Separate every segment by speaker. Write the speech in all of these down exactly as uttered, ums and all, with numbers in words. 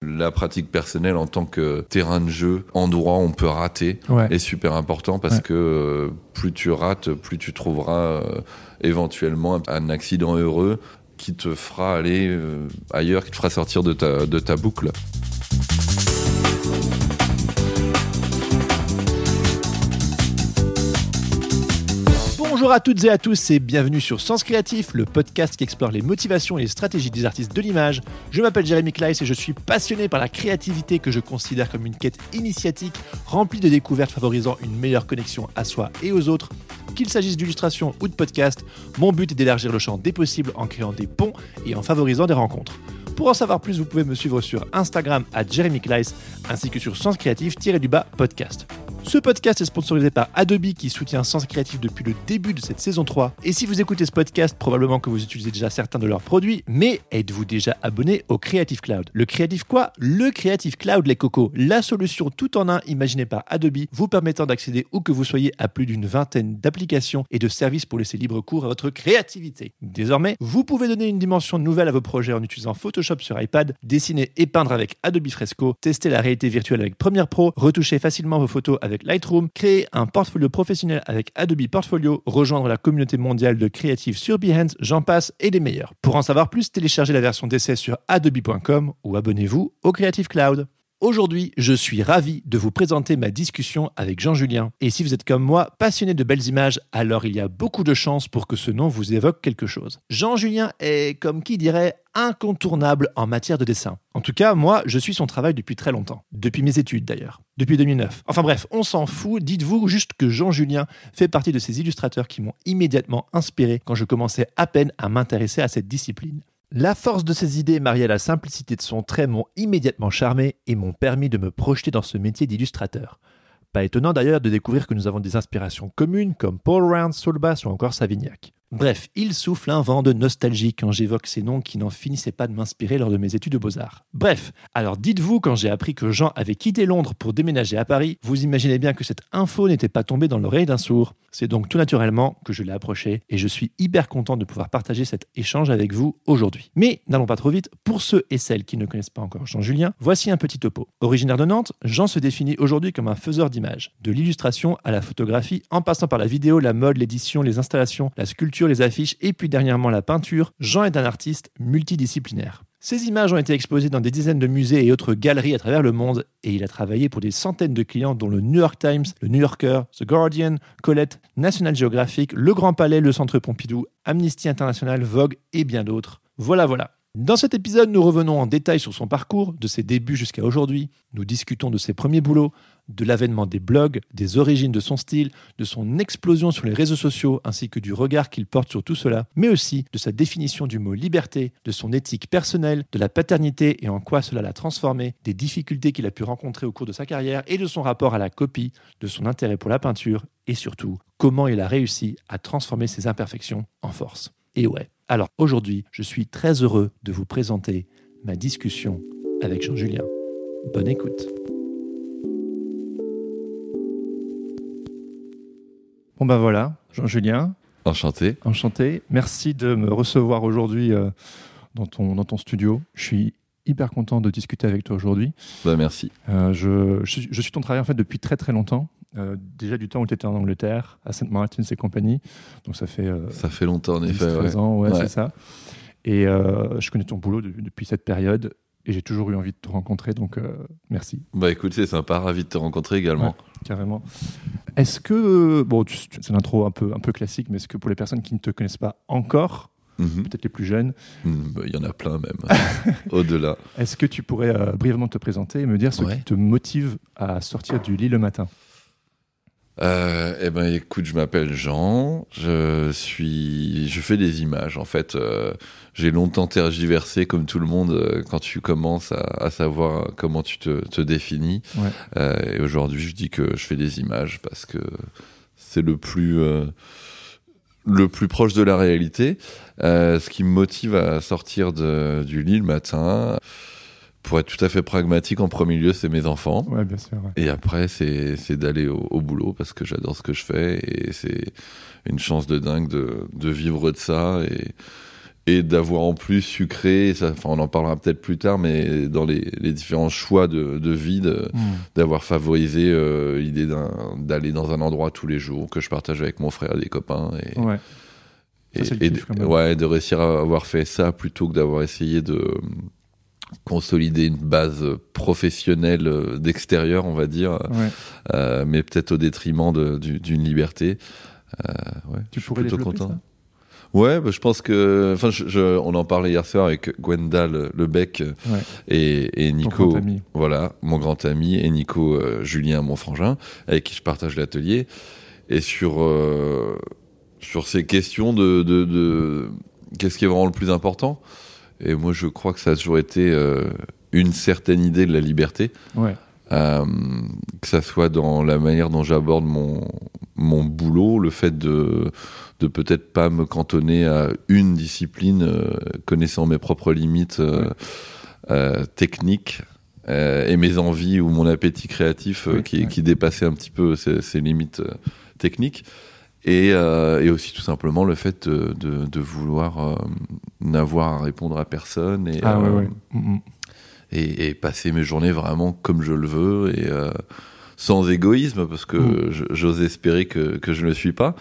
Speaker 1: La pratique personnelle en tant que terrain de jeu, endroit où on peut rater, ouais. est super important parce ouais. que euh, plus tu rates, plus tu trouveras euh, éventuellement un accident heureux qui te fera aller euh, ailleurs, qui te fera sortir de ta, de ta boucle.
Speaker 2: Bonjour à toutes et à tous et bienvenue sur Sens Créatif, le podcast qui explore les motivations et les stratégies des artistes de l'image. Je m'appelle Jérémy Kleiss et je suis passionné par la créativité que je considère comme une quête initiatique remplie de découvertes favorisant une meilleure connexion à soi et aux autres. Qu'il s'agisse d'illustration ou de podcast, mon but est d'élargir le champ des possibles en créant des ponts et en favorisant des rencontres. Pour en savoir plus, vous pouvez me suivre sur Instagram arobase Jérémy Kleiss ainsi que sur Sens Créatif-du-bas podcast. Ce podcast est sponsorisé par Adobe qui soutient Sens Créatif depuis le début de cette saison trois. Et si vous écoutez ce podcast, probablement que vous utilisez déjà certains de leurs produits, mais êtes-vous déjà abonné au Creative Cloud ? Le Creative quoi ? Le Creative Cloud, les cocos, la solution tout en un imaginée par Adobe, vous permettant d'accéder où que vous soyez à plus d'une vingtaine d'applications et de services pour laisser libre cours à votre créativité. Désormais, vous pouvez donner une dimension nouvelle à vos projets en utilisant Photoshop sur iPad, dessiner et peindre avec Adobe Fresco, tester la réalité virtuelle avec Premiere Pro, retoucher facilement vos photos avec avec Lightroom, créer un portfolio professionnel avec Adobe Portfolio, rejoindre la communauté mondiale de créatifs sur Behance, j'en passe et des meilleurs. Pour en savoir plus, téléchargez la version d'essai sur adobe point com ou abonnez-vous au Creative Cloud. Aujourd'hui, je suis ravi de vous présenter ma discussion avec Jean Julien. Et si vous êtes comme moi, passionné de belles images, alors il y a beaucoup de chances pour que ce nom vous évoque quelque chose. Jean Julien est, comme qui dirait, incontournable en matière de dessin. En tout cas, moi, je suis son travail depuis très longtemps. Depuis mes études, d'ailleurs. Depuis deux mille neuf. Enfin bref, on s'en fout. Dites-vous juste que Jean Julien fait partie de ces illustrateurs qui m'ont immédiatement inspiré quand je commençais à peine à m'intéresser à cette discipline. La force de ses idées mariée à la simplicité de son trait m'ont immédiatement charmé et m'ont permis de me projeter dans ce métier d'illustrateur. Pas étonnant d'ailleurs de découvrir que nous avons des inspirations communes comme Paul Round, Saul Bass ou encore Savignac. Bref, il souffle un vent de nostalgie quand j'évoque ces noms qui n'en finissaient pas de m'inspirer lors de mes études de beaux-arts. Bref, alors dites-vous quand j'ai appris que Jean avait quitté Londres pour déménager à Paris, vous imaginez bien que cette info n'était pas tombée dans l'oreille d'un sourd. C'est donc tout naturellement que je l'ai approché et je suis hyper content de pouvoir partager cet échange avec vous aujourd'hui. Mais n'allons pas trop vite, pour ceux et celles qui ne connaissent pas encore Jean Julien, voici un petit topo. Originaire de Nantes, Jean se définit aujourd'hui comme un faiseur d'images, de l'illustration à la photographie, en passant par la vidéo, la mode, l'édition, les installations, la sculpture, les affiches et puis dernièrement la peinture, Jean est un artiste multidisciplinaire. Ces images ont été exposées dans des dizaines de musées et autres galeries à travers le monde et il a travaillé pour des centaines de clients dont le New York Times, le New Yorker, The Guardian, Colette, National Geographic, Le Grand Palais, le Centre Pompidou, Amnesty International, Vogue et bien d'autres. Voilà, voilà. Dans cet épisode, nous revenons en détail sur son parcours, de ses débuts jusqu'à aujourd'hui. Nous discutons de ses premiers boulots, de l'avènement des blogs, des origines de son style, de son explosion sur les réseaux sociaux ainsi que du regard qu'il porte sur tout cela, mais aussi de sa définition du mot liberté, de son éthique personnelle, de la paternité et en quoi cela l'a transformé, des difficultés qu'il a pu rencontrer au cours de sa carrière et de son rapport à la copie, de son intérêt pour la peinture et surtout, comment il a réussi à transformer ses imperfections en force. Et ouais, alors aujourd'hui, je suis très heureux de vous présenter ma discussion avec Jean Julien. Bonne écoute. Bon ben voilà, Jean Julien.
Speaker 1: Enchanté.
Speaker 2: Enchanté. Merci de me recevoir aujourd'hui euh, dans, ton, dans ton studio. Je suis hyper content de discuter avec toi aujourd'hui.
Speaker 1: Bah merci.
Speaker 2: Euh, je, je, je suis ton travail en fait depuis très très longtemps. Euh, déjà du temps où tu étais en Angleterre, à Saint Martin's et compagnie. Donc ça fait... Euh,
Speaker 1: ça fait longtemps en effet.
Speaker 2: treize
Speaker 1: ouais.
Speaker 2: ans, ouais,
Speaker 1: ouais.
Speaker 2: c'est ça. Et euh, je connais ton boulot de, depuis cette période et j'ai toujours eu envie de te rencontrer, donc euh, merci.
Speaker 1: Bah écoute, c'est sympa, ravi de te rencontrer également.
Speaker 2: Ouais, carrément. Est-ce que, bon, tu, c'est une intro un peu, un peu classique, mais est-ce que pour les personnes qui ne te connaissent pas encore, mm-hmm. peut-être les plus jeunes,
Speaker 1: il mmh, bah, y en a plein même, au-delà.
Speaker 2: Est-ce que tu pourrais euh, brièvement te présenter et me dire ce ouais. qui te motive à sortir du lit le matin ?
Speaker 1: Euh, eh ben, écoute, je m'appelle Jean. Je suis, je fais des images. En fait, euh, j'ai longtemps tergiversé, comme tout le monde, euh, quand tu commences à, à savoir comment tu te, te définis. Ouais. Euh, et aujourd'hui, je dis que je fais des images parce que c'est le plus, euh, le plus proche de la réalité. Euh, ce qui me motive à sortir de, du lit le matin. Pour être tout à fait pragmatique, en premier lieu, c'est mes enfants.
Speaker 2: Ouais, bien sûr. Ouais.
Speaker 1: Et après, c'est, c'est d'aller au, au boulot parce que j'adore ce que je fais et c'est une chance de dingue de, de vivre de ça et, et d'avoir en plus su créer, ça, enfin, on en parlera peut-être plus tard, mais dans les, les différents choix de, de vie, de, mmh. d'avoir favorisé euh, l'idée d'un, d'aller dans un endroit tous les jours que je partage avec mon frère et des copains. Et,
Speaker 2: ouais.
Speaker 1: et,
Speaker 2: ça,
Speaker 1: et de, ouais, de réussir à avoir fait ça plutôt que d'avoir essayé de consolider une base professionnelle d'extérieur, on va dire,
Speaker 2: ouais.
Speaker 1: euh, mais peut-être au détriment de, du, d'une liberté. Euh, ouais,
Speaker 2: tu
Speaker 1: je
Speaker 2: pourrais
Speaker 1: suis plutôt content.
Speaker 2: Ça
Speaker 1: Ouais, bah, je pense que, enfin, je, je, on en parlait hier soir avec Gwendal Lebec
Speaker 2: ouais.
Speaker 1: et, et Nico,
Speaker 2: mon grand ami.
Speaker 1: Voilà, mon grand ami, et Nico euh, Julien, mon frangin, avec qui je partage l'atelier, et sur euh, sur ces questions de, de, de qu'est-ce qui est vraiment le plus important. Et moi, je crois que ça a toujours été euh, une certaine idée de la liberté.
Speaker 2: Ouais.
Speaker 1: Euh, que ça soit dans la manière dont j'aborde mon, mon boulot, le fait de, de peut-être pas me cantonner à une discipline, euh, connaissant mes propres limites euh, ouais. euh, techniques euh, et mes envies ou mon appétit créatif euh, oui, qui, ouais. qui dépassait un petit peu ces, ces limites euh, techniques. Et, euh, et aussi tout simplement le fait de, de, de vouloir euh, n'avoir à répondre à personne et,
Speaker 2: ah,
Speaker 1: euh,
Speaker 2: ouais, ouais. Mm-hmm.
Speaker 1: et, et passer mes journées vraiment comme je le veux et euh, sans égoïsme parce que mm. je, j'ose espérer que, que je ne le suis pas.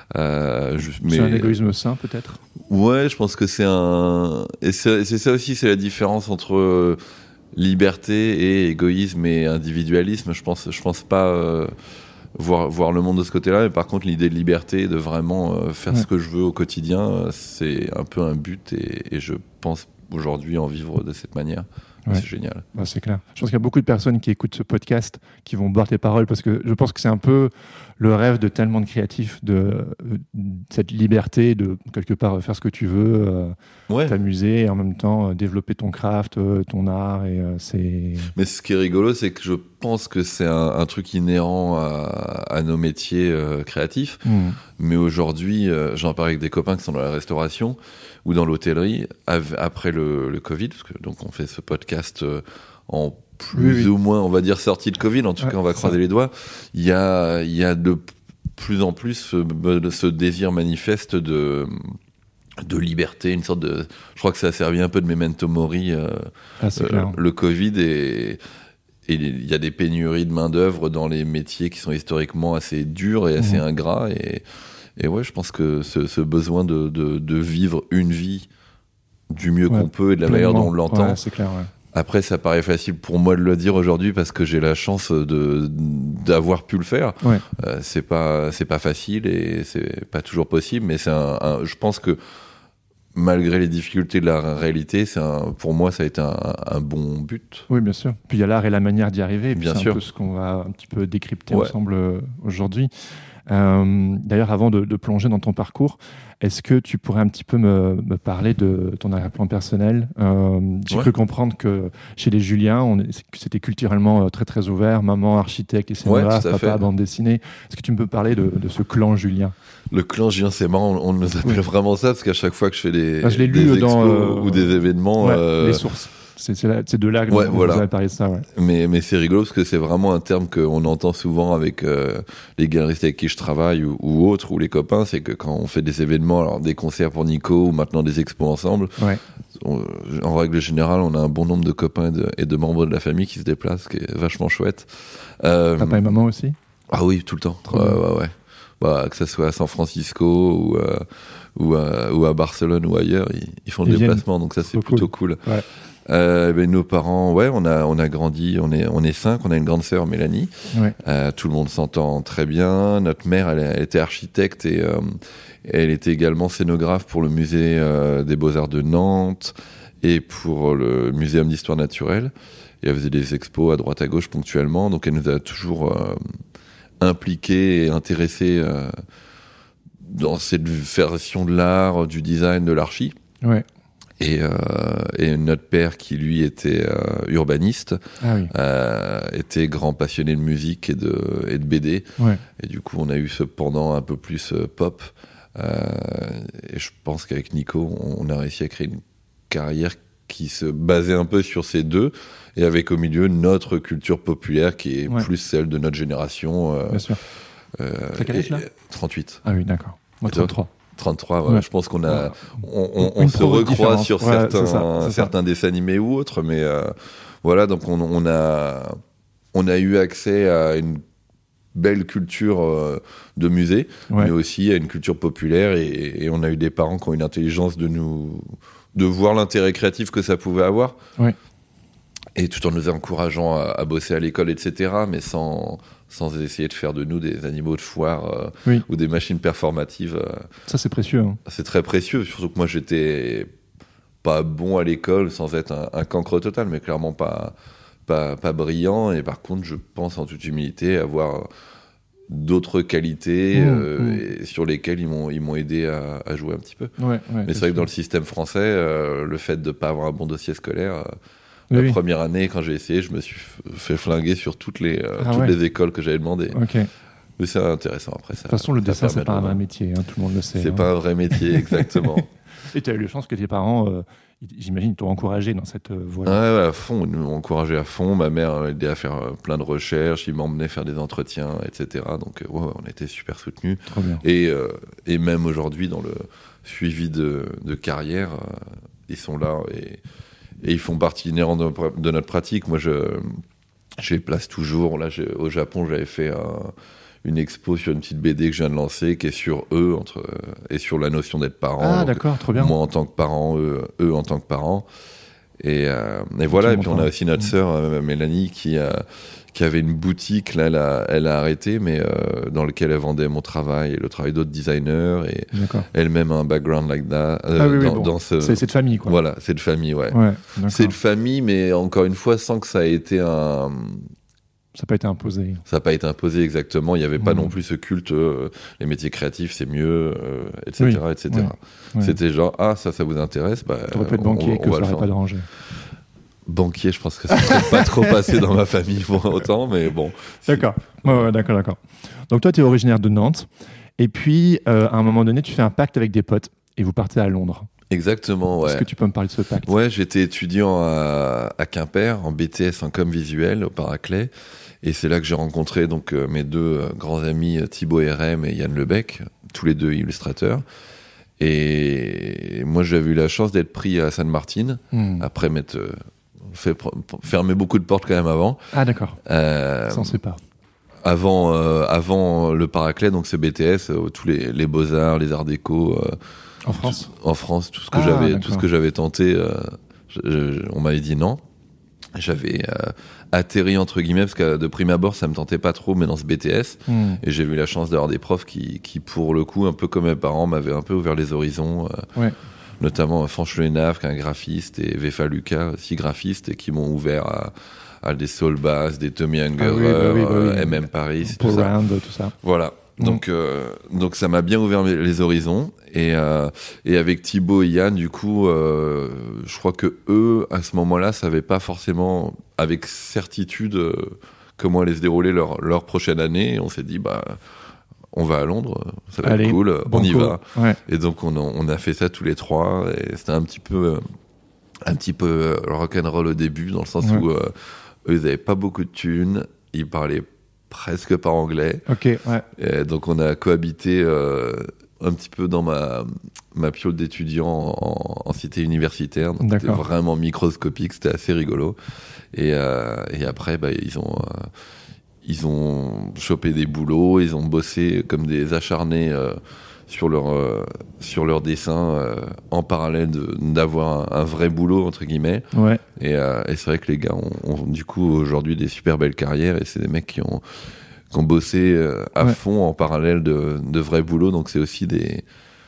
Speaker 2: Euh, je, mais... C'est un égoïsme sain peut-être.
Speaker 1: Ouais, je pense que c'est un et c'est, c'est ça aussi, c'est la différence entre liberté et égoïsme et individualisme. Je pense, je pense pas. Euh, Voir, voir le monde de ce côté-là, mais par contre l'idée de liberté, de vraiment euh, faire ouais. ce que je veux au quotidien, euh, c'est un peu un but et, et je pense aujourd'hui en vivre de cette manière. Ouais. C'est génial.
Speaker 2: Bah, c'est clair. Je pense qu'il y a beaucoup de personnes qui écoutent ce podcast qui vont boire tes paroles parce que je pense que c'est un peu le rêve de tellement de créatifs, de, de cette liberté de quelque part faire ce que tu veux, euh, ouais. t'amuser et en même temps euh, développer ton craft, euh, ton art. Et, euh, c'est...
Speaker 1: Mais ce qui est rigolo, c'est que je pense que c'est un, un truc inhérent à, à nos métiers euh, créatifs. Mmh. Mais aujourd'hui, euh, j'en parle avec des copains qui sont dans la restauration ou dans l'hôtellerie après le, le Covid, parce que donc on fait ce podcast euh, en plus oui, oui. ou moins, on va dire, sorti de Covid, en tout ouais, cas on va croiser ça. Les doigts. Il y a, il y a de plus en plus ce, ce désir manifeste de, de liberté, une sorte de... Je crois que ça a servi un peu de memento mori, euh,
Speaker 2: ah,
Speaker 1: euh, le Covid, et et il y a des pénuries de main-d'œuvre dans les métiers qui sont historiquement assez durs et assez mmh. ingrats, et Et ouais, je pense que ce, ce besoin de, de, de vivre une vie du mieux ouais, qu'on peut et de la manière dont on l'entend.
Speaker 2: Ouais, c'est clair, ouais.
Speaker 1: Après, ça paraît facile pour moi de le dire aujourd'hui parce que j'ai la chance de, d'avoir pu le faire.
Speaker 2: Ouais.
Speaker 1: Euh, c'est pas, c'est pas facile et c'est pas toujours possible, mais c'est un, un, je pense que malgré les difficultés de la réalité, c'est un, pour moi, ça a été un, un bon but.
Speaker 2: Oui, bien sûr. Puis il y a l'art et la manière d'y arriver. Et puis
Speaker 1: bien
Speaker 2: c'est
Speaker 1: sûr.
Speaker 2: un peu ce qu'on va un petit peu décrypter
Speaker 1: ouais.
Speaker 2: ensemble aujourd'hui. Euh, d'ailleurs, avant de, de plonger dans ton parcours, est-ce que tu pourrais un petit peu me, me parler de ton arrière-plan personnel ? euh, J'ai ouais. cru comprendre que chez les Julien, on est, c'était culturellement très très ouvert, maman architecte et scénographe,
Speaker 1: ouais,
Speaker 2: papa bande dessinée. Est-ce que tu peux parler de, de ce clan Julien ?
Speaker 1: Le clan Julien, c'est marrant, on nous appelle oui. vraiment ça parce qu'à chaque fois que je fais des,
Speaker 2: ah, je l'ai
Speaker 1: des
Speaker 2: lu
Speaker 1: expos
Speaker 2: dans, euh,
Speaker 1: ou des événements,
Speaker 2: ouais,
Speaker 1: euh,
Speaker 2: les sources. C'est, c'est, là, c'est de là que
Speaker 1: ouais,
Speaker 2: vous
Speaker 1: voilà.
Speaker 2: avez parlé de ça. Ouais.
Speaker 1: Mais, mais c'est rigolo parce que c'est vraiment un terme qu'on entend souvent avec euh, les galeristes avec qui je travaille ou, ou autres, ou les copains, c'est que quand on fait des événements, alors des concerts pour Nico ou maintenant des expos ensemble,
Speaker 2: ouais.
Speaker 1: on, en règle générale, on a un bon nombre de copains et de, et de membres de la famille qui se déplacent, ce qui est vachement chouette.
Speaker 2: Euh, Papa et maman aussi ?
Speaker 1: Ah oui, tout le temps. Ouais, ouais, ouais. Bah, que ce soit à San Francisco ou, euh, ou, à, ou à Barcelone ou ailleurs, ils, ils font le déplacement, donc ça c'est plutôt cool.
Speaker 2: cool. Ouais.
Speaker 1: Euh, ben, nos parents, ouais, on a on a grandi, on est on est cinq, on a une grande sœur Mélanie.
Speaker 2: Ouais.
Speaker 1: Euh, tout le monde s'entend très bien. Notre mère, elle, elle était architecte et euh, elle était également scénographe pour le musée euh, des Beaux-Arts de Nantes et pour le Muséum d'Histoire naturelle. Et elle faisait des expos à droite à gauche ponctuellement, donc elle nous a toujours euh, impliqués et intéressés euh, dans cette version de l'art, du design, de l'archi.
Speaker 2: Ouais.
Speaker 1: Et, euh, et notre père, qui lui était euh, urbaniste,
Speaker 2: ah oui.
Speaker 1: euh, était grand passionné de musique et de, et de B D.
Speaker 2: Ouais.
Speaker 1: Et du coup, on a eu ce pendant un peu plus euh, pop. Euh, et je pense qu'avec Nico, on a réussi à créer une carrière qui se basait un peu sur ces deux, et avec au milieu notre culture populaire qui est ouais. plus celle de notre génération. Euh,
Speaker 2: Bien sûr.
Speaker 1: Euh,
Speaker 2: T'as quel âge là ?
Speaker 1: trente-huit.
Speaker 2: Ah oui, d'accord. Moi, trente-trois.
Speaker 1: trente-trois, ouais,
Speaker 2: Ouais.
Speaker 1: je pense qu'on a,
Speaker 2: Ouais.
Speaker 1: on, on, on
Speaker 2: Une
Speaker 1: se
Speaker 2: provo
Speaker 1: recroise
Speaker 2: différente.
Speaker 1: sur
Speaker 2: Ouais,
Speaker 1: certains,
Speaker 2: c'est ça, c'est ça.
Speaker 1: certains dessins animés ou autres, mais euh, voilà, donc on, on a, on a eu accès à une belle culture euh, de musée,
Speaker 2: Ouais.
Speaker 1: mais aussi à une culture populaire, et, et on a eu des parents qui ont une intelligence de nous, de voir l'intérêt créatif que ça pouvait avoir.
Speaker 2: Ouais.
Speaker 1: Et tout en nous encourageant à, à bosser à l'école, et cetera, mais sans, sans essayer de faire de nous des animaux de foire euh,
Speaker 2: Oui.
Speaker 1: ou des machines performatives. euh,
Speaker 2: Ça, c'est précieux. Hein.
Speaker 1: c'est très précieux, surtout que moi j'étais pas bon à l'école sans être un, un cancre total, mais clairement pas, pas, pas brillant. Et par contre, je pense en toute humilité avoir d'autres qualités
Speaker 2: Mmh,
Speaker 1: euh,
Speaker 2: mmh.
Speaker 1: et sur lesquelles ils m'ont, ils m'ont aidé à, à jouer un petit peu.
Speaker 2: Ouais, ouais,
Speaker 1: Mais c'est vrai que dans le système français, euh, le fait de ne pas avoir un bon dossier scolaire, euh,
Speaker 2: Oui,
Speaker 1: la
Speaker 2: oui.
Speaker 1: première année, quand j'ai essayé, je me suis f- fait flinguer sur toutes les, euh,
Speaker 2: Ah
Speaker 1: toutes
Speaker 2: ouais.
Speaker 1: les écoles que j'avais demandé.
Speaker 2: Ok. De
Speaker 1: Mais c'est intéressant après ça.
Speaker 2: toute façon, le
Speaker 1: ça
Speaker 2: dessin,
Speaker 1: permet
Speaker 2: c'est
Speaker 1: de
Speaker 2: pas un
Speaker 1: voir.
Speaker 2: vrai métier, hein, tout le monde le sait.
Speaker 1: C'est
Speaker 2: hein.
Speaker 1: pas un vrai métier, exactement.
Speaker 2: Et tu as eu la chance que tes parents, euh, ils- j'imagine, ils t'ont encouragé dans cette euh, voie.
Speaker 1: Ouais, ouais, à fond, ils nous ont encouragés à fond. Ma mère m'a aidé à faire euh, plein de recherches, il m'emmenait faire des entretiens, et cetera. Donc, euh, ouais, ouais, on était super soutenus.
Speaker 2: Trop bien.
Speaker 1: Et, euh, et même aujourd'hui, dans le suivi de, de carrière, euh, ils sont là et, et ils font partie inhérente de, de notre pratique. Moi, je, je les place toujours. Là, j'ai- au Japon, j'avais fait un- une expo sur une petite B D que je viens de lancer, qui est sur eux entre, euh, et sur la notion d'être parent.
Speaker 2: Ah,
Speaker 1: Donc,
Speaker 2: d'accord, trop bien.
Speaker 1: moi en tant que parent, eux, eux en tant que parents. Et, euh, et voilà, et puis on a aussi notre sœur, euh, Mélanie, qui, a, qui avait une boutique, là, elle a, elle a arrêté, mais euh, dans laquelle elle vendait mon travail et le travail d'autres designers, et
Speaker 2: D'accord.
Speaker 1: elle-même a un background like that, euh,
Speaker 2: Ah oui, oui,
Speaker 1: dans,
Speaker 2: bon.
Speaker 1: dans ce...
Speaker 2: C'est, c'est de famille, quoi.
Speaker 1: Voilà, c'est de famille, ouais.
Speaker 2: Ouais, d'accord.
Speaker 1: C'est de famille, mais encore une fois, sans que ça ait été un...
Speaker 2: Ça n'a pas été imposé.
Speaker 1: Ça n'a pas été imposé exactement, il n'y avait pas
Speaker 2: Mhm.
Speaker 1: non plus ce culte, euh, les métiers créatifs c'est mieux, euh, et cetera, et cetera.
Speaker 2: ouais, ouais.
Speaker 1: C'était genre, ah, ça, ça vous intéresse, bah,
Speaker 2: T'aurais pu être
Speaker 1: on-
Speaker 2: banquier,
Speaker 1: on
Speaker 2: que
Speaker 1: va
Speaker 2: ça
Speaker 1: le
Speaker 2: n'aurait
Speaker 1: faire.
Speaker 2: pas dérangé.
Speaker 1: Banquier, je pense que ça serait pas trop passé dans ma famille pour autant, mais bon.
Speaker 2: D'accord. Ouais, ouais, d'accord, d'accord. Donc toi, tu es originaire de Nantes. Et puis, euh, à un moment donné, tu fais un pacte avec des potes et vous partez à Londres.
Speaker 1: Exactement, ouais.
Speaker 2: Est-ce que tu peux me parler de ce pacte?
Speaker 1: Ouais, j'étais étudiant à, à Quimper, en B T S en com visuel, au Paraclet. Et c'est là que j'ai rencontré donc, euh, mes deux euh, grands amis, euh, Thibaut R M et Yann Lebec, tous les deux illustrateurs. Et moi, j'avais eu la chance d'être pris à Sainte-Martine,
Speaker 2: Hmm.
Speaker 1: après m'être euh, fait pr- fermer beaucoup de portes quand même avant.
Speaker 2: Ah, d'accord.
Speaker 1: Euh,
Speaker 2: Ça, on ne sait pas.
Speaker 1: avant, euh, avant le Paraclet, donc c'est B T S, euh, tous les, les beaux-arts, les arts déco, euh,
Speaker 2: En France?
Speaker 1: en France, tout ce que
Speaker 2: Ah,
Speaker 1: j'avais,
Speaker 2: d'accord.
Speaker 1: tout ce que j'avais tenté, euh, je- je- on m'avait dit non. J'avais euh, atterri entre guillemets parce que de prime abord ça me tentait pas trop, mais dans ce B T S,
Speaker 2: Hmm.
Speaker 1: et j'ai eu la chance d'avoir des profs qui, qui pour le coup, un peu comme mes parents, m'avaient un peu ouvert les horizons. euh,
Speaker 2: Ouais.
Speaker 1: Notamment Franche Lenaf, qui est un graphiste, et Vefa Lucas, aussi graphiste, et qui m'ont ouvert à, à des Solbass, des Tommy Ungerer,
Speaker 2: Ah oui, bah oui, bah oui.
Speaker 1: euh, M M Paris, tout
Speaker 2: Paul
Speaker 1: ça.
Speaker 2: Round, tout ça.
Speaker 1: Voilà.
Speaker 2: Mm.
Speaker 1: Donc, euh, donc ça m'a bien ouvert mes- les horizons. Et, euh, et avec Thibaut et Yann, du coup, euh, je crois que eux, à ce moment-là, savaient pas forcément, avec certitude, euh, comment allait se dérouler leur, leur prochaine année. Et on s'est dit, bah, on va à Londres, ça va
Speaker 2: Allez,
Speaker 1: être cool, on
Speaker 2: banco.
Speaker 1: y va.
Speaker 2: Ouais.
Speaker 1: Et donc on a, on a fait ça tous les trois. Et c'était un petit peu, euh, un petit peu euh, rock'n'roll au début, dans le sens
Speaker 2: Ouais.
Speaker 1: où euh, eux, ils avaient pas beaucoup de thunes, ils parlaient presque pas anglais.
Speaker 2: Ok, ouais.
Speaker 1: Et donc on a cohabité euh, un petit peu dans ma, ma piole d'étudiant en, en cité universitaire. Donc c'était
Speaker 2: D'accord.
Speaker 1: vraiment microscopique, c'était assez rigolo. Et, euh, et après, bah, ils ont... euh, ils ont chopé des boulots, ils ont bossé comme des acharnés euh, sur leur euh, sur leur dessin euh, en parallèle de- d'avoir un, un vrai boulot entre guillemets.
Speaker 2: Ouais.
Speaker 1: Et, euh, et c'est vrai que les gars ont, ont du coup aujourd'hui des super belles carrières, et c'est des mecs qui ont qui ont bossé euh, à
Speaker 2: Ouais.
Speaker 1: fond en parallèle de, de vrais boulots. Donc c'est aussi des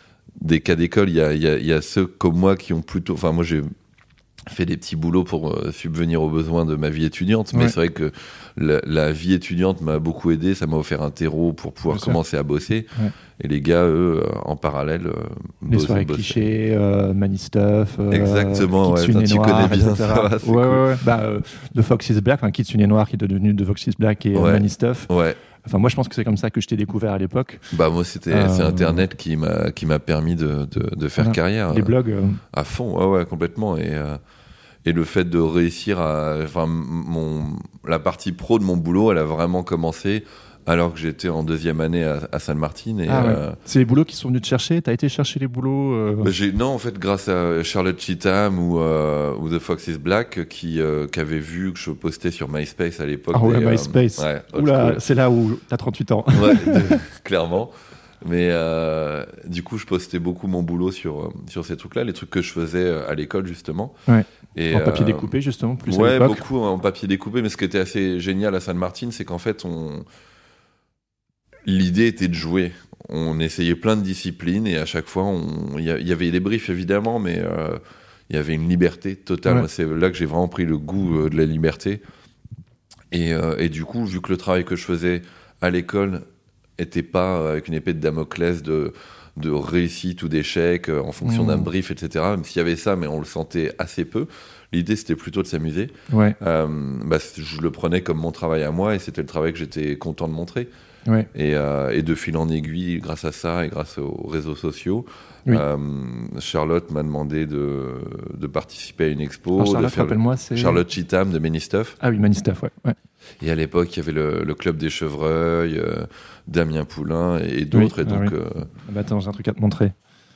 Speaker 1: des cas d'école. Il y a il y a, il y a ceux comme moi qui ont plutôt, enfin moi j'ai fait des petits boulots pour euh, subvenir aux besoins de ma vie étudiante, mais
Speaker 2: Ouais.
Speaker 1: c'est vrai que la, la vie étudiante m'a beaucoup aidé, ça m'a offert un terreau pour pouvoir
Speaker 2: Bien sûr.
Speaker 1: commencer à bosser.
Speaker 2: Ouais.
Speaker 1: Et les gars, eux, euh, en parallèle, euh,
Speaker 2: Les
Speaker 1: bossaient,
Speaker 2: soirées
Speaker 1: bossaient.
Speaker 2: clichés, euh, Money Stuff, euh,
Speaker 1: Exactement, ouais,
Speaker 2: Kitsune
Speaker 1: putain, tu
Speaker 2: Noir,
Speaker 1: connais bien
Speaker 2: et cetera.
Speaker 1: ça, c'est
Speaker 2: ouais,
Speaker 1: cool.
Speaker 2: ouais, ouais. Bah, euh, de Fox is Black, enfin, Kitsune Noir qui est devenu de Fox is Black et euh,
Speaker 1: Ouais.
Speaker 2: Money Stuff.
Speaker 1: Ouais,
Speaker 2: Enfin, moi, je pense que c'est comme ça que je t'ai découvert à l'époque.
Speaker 1: bah moi c'était
Speaker 2: Euh,
Speaker 1: c'est Internet qui m'a qui m'a permis de, de, de faire
Speaker 2: Voilà.
Speaker 1: carrière.
Speaker 2: Les
Speaker 1: euh,
Speaker 2: blogs. euh,
Speaker 1: À fond, ouais, ouais, complètement. Et, euh, et le fait de réussir à. Enfin, mon, la partie pro de mon boulot, elle a vraiment commencé alors que j'étais en deuxième année à, à Sainte-Martine. Et,
Speaker 2: ah, ouais.
Speaker 1: euh,
Speaker 2: c'est les boulots qui sont venus te chercher? T'as été chercher les boulots euh...
Speaker 1: bah, j'ai, Non, en fait, grâce à Charlotte Cheatham ou, euh, ou The Fox is Black, qui, euh, qui avait vu que je postais sur MySpace à l'époque.
Speaker 2: Ah ouais,
Speaker 1: des,
Speaker 2: MySpace.
Speaker 1: Euh, ouais,
Speaker 2: Oula,
Speaker 1: cool.
Speaker 2: c'est là où t'as trente-huit ans.
Speaker 1: Ouais, de, clairement. Mais euh, du coup, je postais beaucoup mon boulot sur, sur ces trucs-là, les trucs que je faisais à l'école, justement.
Speaker 2: Ouais.
Speaker 1: Et,
Speaker 2: en papier
Speaker 1: euh,
Speaker 2: découpé, justement, plus
Speaker 1: ouais,
Speaker 2: à l'époque.
Speaker 1: beaucoup en papier découpé. Mais ce qui était assez génial à Sainte-Martine, c'est qu'en fait, on... l'idée était de jouer. On essayait plein de disciplines et à chaque fois, on... il y avait des briefs, évidemment, mais euh, il y avait une liberté totale.
Speaker 2: Ouais.
Speaker 1: Moi, c'est là que j'ai vraiment pris le goût euh, de la liberté. Et, euh, et du coup, vu que le travail que je faisais à l'école était pas avec une épée de Damoclès de, de réussite ou d'échec euh, en fonction
Speaker 2: Mmh.
Speaker 1: d'un brief, et cetera. Même s'il y avait ça, mais on le sentait assez peu. L'idée, c'était plutôt de s'amuser.
Speaker 2: Ouais.
Speaker 1: Euh, bah, je le prenais comme mon travail à moi et c'était le travail que j'étais content de montrer.
Speaker 2: Ouais.
Speaker 1: Et, euh, et de fil en aiguille, grâce à ça et grâce aux réseaux sociaux,
Speaker 2: Oui.
Speaker 1: euh, Charlotte m'a demandé de, de participer à une expo.
Speaker 2: Alors,
Speaker 1: de
Speaker 2: Charlotte,
Speaker 1: faire le-
Speaker 2: rappelle-moi, c'est...
Speaker 1: Charlotte Cheatham de Many Stuff.
Speaker 2: Ah oui, Manistaff, ouais. ouais.
Speaker 1: Et à l'époque, il y avait le, le Club des Chevreuils, euh, Damien Poulain et, et d'autres.
Speaker 2: Oui,
Speaker 1: et
Speaker 2: ah
Speaker 1: donc,
Speaker 2: oui.
Speaker 1: euh,
Speaker 2: Ah bah attends, j'ai un truc à te montrer.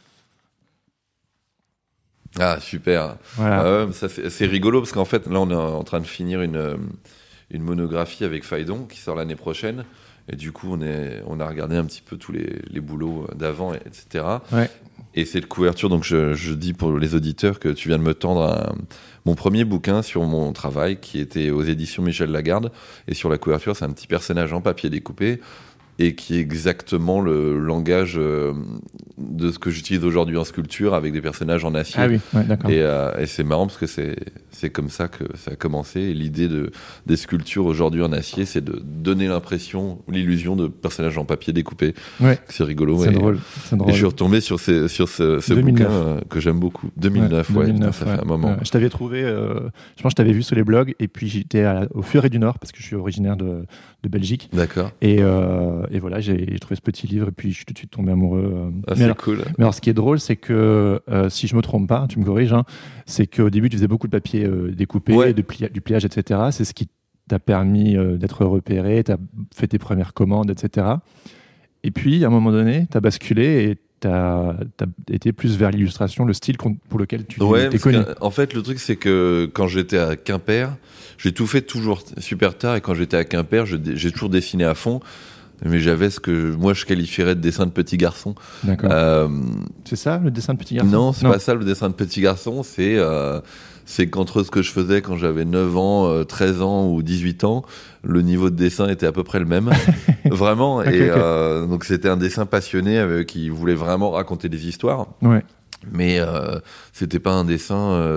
Speaker 1: ah, super.
Speaker 2: Voilà.
Speaker 1: Ah ouais, ça, c'est, c'est rigolo parce qu'en fait, là, on est en train de finir une, euh, une monographie avec Faidon qui sort l'année prochaine. Et du coup, on, est, on a regardé un petit peu tous les, les boulots d'avant, et cetera.
Speaker 2: Ouais.
Speaker 1: Et c'est de couverture, donc je, je dis pour les auditeurs que tu viens de me tendre un- mon premier bouquin sur mon travail qui était aux éditions Michel Lagarde. Et sur la couverture, c'est un petit personnage en papier découpé et qui est exactement le langage euh, de ce que j'utilise aujourd'hui en sculpture avec des personnages en acier.
Speaker 2: Ah oui, ouais, d'accord.
Speaker 1: Et, euh, et c'est marrant parce que c'est, c'est comme ça que ça a commencé. Et l'idée de, des sculptures aujourd'hui en acier, c'est de donner l'impression, l'illusion de personnages en papier découpé.
Speaker 2: Ouais.
Speaker 1: C'est rigolo.
Speaker 2: C'est
Speaker 1: et,
Speaker 2: drôle. C'est drôle.
Speaker 1: et je suis retombé sur, ces, sur ce, ce
Speaker 2: deux mille neuf.
Speaker 1: bouquin euh, que j'aime beaucoup. deux mille neuf, ouais,
Speaker 2: deux mille neuf,
Speaker 1: ça
Speaker 2: ouais.
Speaker 1: fait un moment.
Speaker 2: Ouais, je t'avais trouvé, euh, je pense que je t'avais vu sur les blogs, et puis j'étais à la- au Furet du Nord, parce que je suis originaire de, de Belgique.
Speaker 1: D'accord.
Speaker 2: Et, euh, et voilà, j'ai, j'ai trouvé ce petit livre, et puis je suis tout de suite tombé amoureux. euh.
Speaker 1: Ah,
Speaker 2: mais,
Speaker 1: c'est
Speaker 2: alors,
Speaker 1: cool.
Speaker 2: mais alors, ce qui est drôle, c'est que, euh, si je me trompe pas, tu me corriges, hein, c'est qu'au début, tu faisais beaucoup de papier euh, découpé,
Speaker 1: Ouais.
Speaker 2: de plia- du pliage, et cetera. C'est ce qui t'a permis euh, d'être repéré, t'as fait tes premières commandes, et cetera. Et puis, à un moment donné, t'as basculé et t'as, t'as été plus vers l'illustration, le style qu'on- pour lequel tu
Speaker 1: Ouais,
Speaker 2: t'es
Speaker 1: parce
Speaker 2: connu.
Speaker 1: que, en fait, le truc, c'est que quand j'étais à Quimper, j'ai tout fait toujours super tard. Et quand j'étais à Quimper, je dé- j'ai toujours dessiné à fond. Mais j'avais ce que moi je qualifierais de dessin de petit garçon.
Speaker 2: D'accord.
Speaker 1: Euh,
Speaker 2: C'est ça, le dessin de petit garçon?
Speaker 1: non, c'est pas ça le dessin de petit garçon. C'est euh, c'est qu'entre ce que je faisais quand j'avais neuf ans, euh, treize ans ou dix-huit ans, le niveau de dessin était à peu près le même. Vraiment.
Speaker 2: Ok,
Speaker 1: et
Speaker 2: ok.
Speaker 1: euh, donc c'était un dessin passionné avec, qui voulait vraiment raconter des histoires.
Speaker 2: Ouais.
Speaker 1: Mais euh, c'était pas un dessin,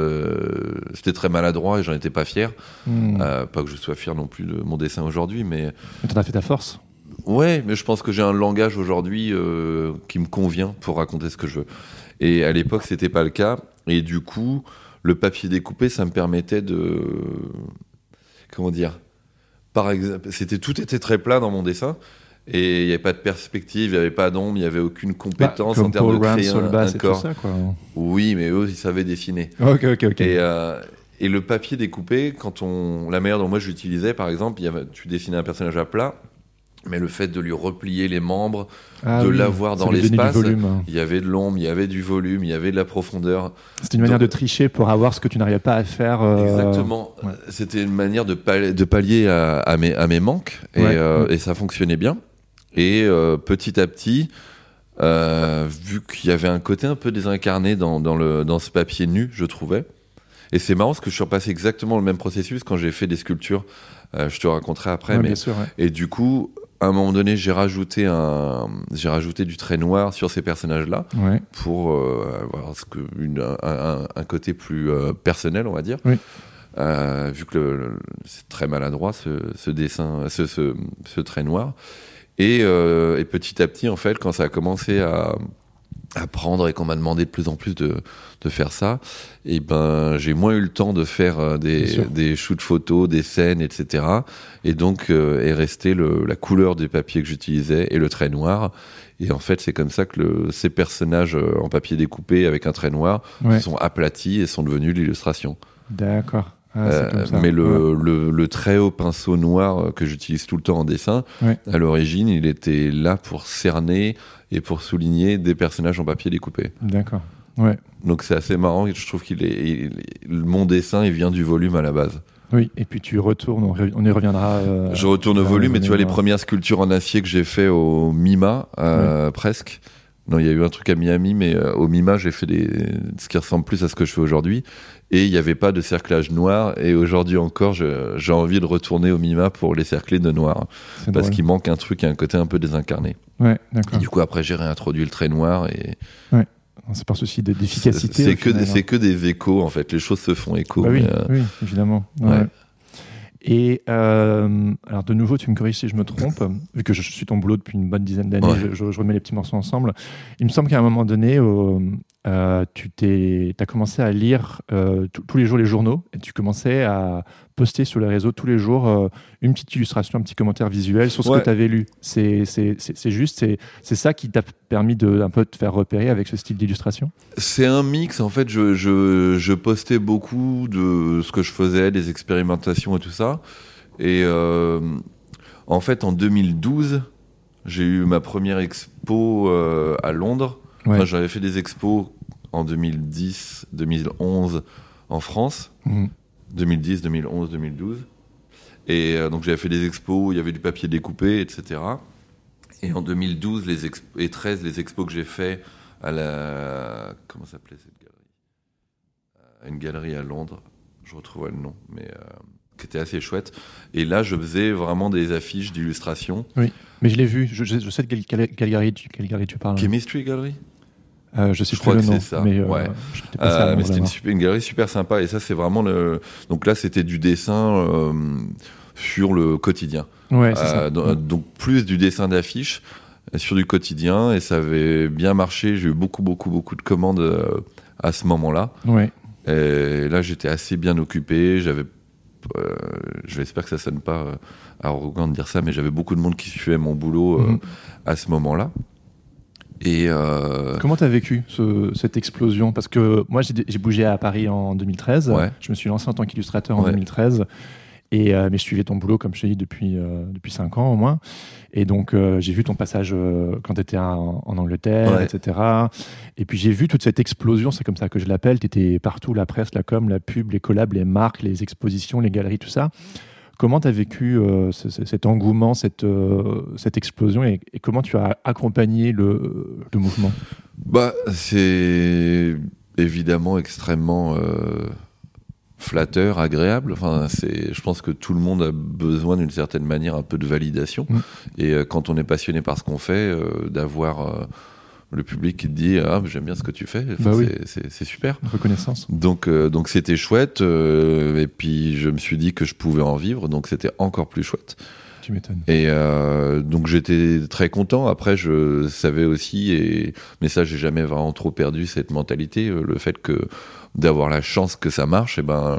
Speaker 1: euh, c'était très maladroit et j'en étais pas fier.
Speaker 2: Hmm.
Speaker 1: Euh, pas que je sois fier non plus de mon dessin aujourd'hui, mais
Speaker 2: Mais t'en as fait ta force.
Speaker 1: ouais, mais je pense que j'ai un langage aujourd'hui euh, qui me convient pour raconter ce que je veux. Et à l'époque, c'était pas le cas. Et du coup, le papier découpé, ça me permettait de, comment dire, par exemple, c'était tout était très plat dans mon dessin. Et il n'y avait pas de perspective, il n'y avait pas d'ombre, il n'y avait aucune compétence
Speaker 2: Bah, comme
Speaker 1: en termes
Speaker 2: Paul
Speaker 1: de
Speaker 2: Rand,
Speaker 1: créer un,
Speaker 2: Solbas
Speaker 1: un
Speaker 2: et tout
Speaker 1: corps.
Speaker 2: ça, quoi.
Speaker 1: Oui, mais eux, ils savaient dessiner.
Speaker 2: Ok, ok, ok.
Speaker 1: Et, euh, et le papier découpé, quand on, la manière dont moi je l'utilisais, par exemple, il y avait, tu dessinais un personnage à plat, mais le fait de lui replier les membres,
Speaker 2: Ah
Speaker 1: de
Speaker 2: oui,
Speaker 1: l'avoir
Speaker 2: ça
Speaker 1: dans
Speaker 2: lui donnait du
Speaker 1: l'espace,
Speaker 2: volume, hein.
Speaker 1: il y avait de l'ombre, il y avait du volume, il y avait de la profondeur.
Speaker 2: C'était une manière
Speaker 1: Donc-
Speaker 2: de tricher pour avoir ce que tu n'arrivais pas à faire. euh,
Speaker 1: Exactement.
Speaker 2: ouais.
Speaker 1: C'était une manière de, pal- de pallier à, à, mes, à mes manques, et,
Speaker 2: Ouais.
Speaker 1: euh, et ça fonctionnait bien. Et euh, petit à petit, euh, vu qu'il y avait un côté un peu désincarné dans, dans, le, dans ce papier nu, je trouvais. Et c'est marrant parce que je suis repassé exactement le même processus quand j'ai fait des sculptures. Euh, je te raconterai après.
Speaker 2: Ouais,
Speaker 1: mais...
Speaker 2: bien sûr, ouais.
Speaker 1: Et du coup, à un moment donné, j'ai rajouté, un... j'ai rajouté du trait noir sur ces personnages-là
Speaker 2: Ouais.
Speaker 1: pour euh, avoir ce que, une, un, un, un côté plus euh, personnel, on va dire.
Speaker 2: Oui.
Speaker 1: Euh, vu que le, le- c'est très maladroit ce, ce dessin, ce, ce, ce trait noir. Et, euh, et petit à petit, en fait, quand ça a commencé à, à prendre et qu'on m'a demandé de plus en plus de, de faire ça, et ben j'ai moins eu le temps de faire euh,
Speaker 2: Bien
Speaker 1: des,
Speaker 2: sûr.
Speaker 1: des shoots photos, des scènes, et cetera. Et donc euh, est resté le, la couleur des papiers que j'utilisais et le trait noir. Et en fait, c'est comme ça que le, ces personnages euh, en papier découpé avec un trait noir
Speaker 2: Ouais.
Speaker 1: sont aplatis et sont devenus l'illustration.
Speaker 2: D'accord. Ah, c'est comme ça.
Speaker 1: Mais le,
Speaker 2: ouais.
Speaker 1: le, le très haut pinceau noir que j'utilise tout le temps en dessin,
Speaker 2: Ouais.
Speaker 1: à l'origine, il était là pour cerner et pour souligner des personnages en papier découpé.
Speaker 2: D'accord. Ouais.
Speaker 1: Donc c'est assez marrant. Je trouve qu'il est, il, mon dessin, il vient du volume à la base.
Speaker 2: Oui, et puis tu retournes, on, re- on y reviendra. Euh,
Speaker 1: Je retourne au volume, mais tu vois les premières sculptures en acier que j'ai fait au MIMA, euh, oui. presque. Non, il y a eu un truc à Miami, mais euh, au MIMA, j'ai fait des... ce qui ressemble plus à ce que je fais aujourd'hui. Et il n'y avait pas de cerclage noir. Et aujourd'hui encore, je, j'ai envie de retourner au MIMA pour les cercler de noir. C'est parce drôle. Qu'il manque un truc, il y a un côté un peu désincarné.
Speaker 2: Ouais, d'accord.
Speaker 1: Et du coup, après, j'ai réintroduit le trait noir. Et...
Speaker 2: Ouais. C'est par souci d'efficacité.
Speaker 1: C'est, c'est, que, final, c'est que des échos, en fait. Les choses se font écho.
Speaker 2: Bah oui,
Speaker 1: mais, euh...
Speaker 2: oui, évidemment. Ouais. Ouais. Et euh, alors de nouveau, tu me corriges si je me trompe, vu que je suis ton boulot depuis une bonne dizaine d'années, ouais. je, je, je remets les petits morceaux ensemble. Il me semble qu'à un moment donné, euh, euh, tu t'es, t'as commencé à lire euh, t- tous les jours les journaux et tu commençais à poster sur les réseaux tous les jours euh, une petite illustration, un petit commentaire visuel sur ce ouais. que tu avais lu. C'est, c'est, c'est, c'est juste, c'est, c'est ça qui t'a permis de un peu te faire repérer avec ce style d'illustration ?
Speaker 1: C'est un mix, en fait, je, je, je postais beaucoup de ce que je faisais, des expérimentations et tout ça. Et euh, en fait, en deux mille douze, j'ai eu ma première expo euh, à Londres. Ouais. Enfin, j'avais fait des expos en deux mille dix, deux mille onze en France. Mmh. deux mille dix, deux mille onze, deux mille douze. Et euh, donc, j'avais fait des expos où il y avait du papier découpé, et cetera. Et en deux mille douze les exp- et treize, les expos que j'ai fait à la... Comment s'appelait cette galerie ? Une galerie à Londres. Je retrouve le nom, mais... Euh... qui était assez chouette. Et là, je faisais vraiment des affiches d'illustration.
Speaker 2: Oui, mais je l'ai vu. Je, je, je sais de quelle, quelle, quelle, galerie tu, quelle galerie tu parles.
Speaker 1: Chemistry Gallery
Speaker 2: euh, Je sais
Speaker 1: je crois
Speaker 2: le
Speaker 1: que
Speaker 2: nom,
Speaker 1: c'est ça.
Speaker 2: Mais, euh,
Speaker 1: ouais. euh, mais c'était une, super, une galerie super sympa. Et ça, c'est vraiment le... Donc là, c'était du dessin euh, sur le quotidien.
Speaker 2: Ouais, c'est
Speaker 1: euh,
Speaker 2: ça.
Speaker 1: Donc,
Speaker 2: ouais.
Speaker 1: donc plus du dessin d'affiches sur du quotidien. Et ça avait bien marché. J'ai eu beaucoup, beaucoup, beaucoup de commandes euh, à ce moment-là.
Speaker 2: Ouais.
Speaker 1: Et là, j'étais assez bien occupé. J'avais Euh, j'espère que ça sonne pas euh, arrogant de dire ça, mais j'avais beaucoup de monde qui suivait mon boulot euh, mmh. à ce moment-là. Et euh...
Speaker 2: comment t'as vécu ce, cette explosion ? Parce que moi, j'ai, j'ai bougé à Paris en deux mille treize.
Speaker 1: Ouais.
Speaker 2: Je me suis lancé en tant qu'illustrateur en
Speaker 1: ouais.
Speaker 2: deux mille treize. Et, euh, mais je suivais ton boulot, comme je t'ai dit, depuis, euh, depuis cinq ans au moins. Et donc, euh, j'ai vu ton passage euh, quand tu étais en, en Angleterre, ouais. et cetera. Et puis, j'ai vu toute cette explosion, c'est comme ça que je l'appelle. Tu étais partout, la presse, la com, la pub, les collabs, les marques, les expositions, les galeries, tout ça. Comment tu as vécu euh, ce, cet engouement, cette, euh, cette explosion et, et comment tu as accompagné le, le mouvement ?
Speaker 1: Bah, c'est évidemment extrêmement... Euh... flatteur, agréable. Enfin, c'est, je pense que tout le monde a besoin d'une certaine manière un peu de validation. Mmh. Et euh, quand on est passionné par ce qu'on fait, euh, d'avoir euh, le public qui te dit ah j'aime bien ce que tu fais, enfin,
Speaker 2: bah oui.
Speaker 1: c'est, c'est, c'est super.
Speaker 2: Reconnaissance.
Speaker 1: Donc euh, donc c'était chouette. Euh, et puis je me suis dit que je pouvais en vivre, donc c'était encore plus chouette.
Speaker 2: Tu m'étonnes.
Speaker 1: Et euh, donc j'étais très content. Après, je savais aussi, et mais ça j'ai jamais vraiment trop perdu cette mentalité, le fait que d'avoir la chance que ça marche, et ben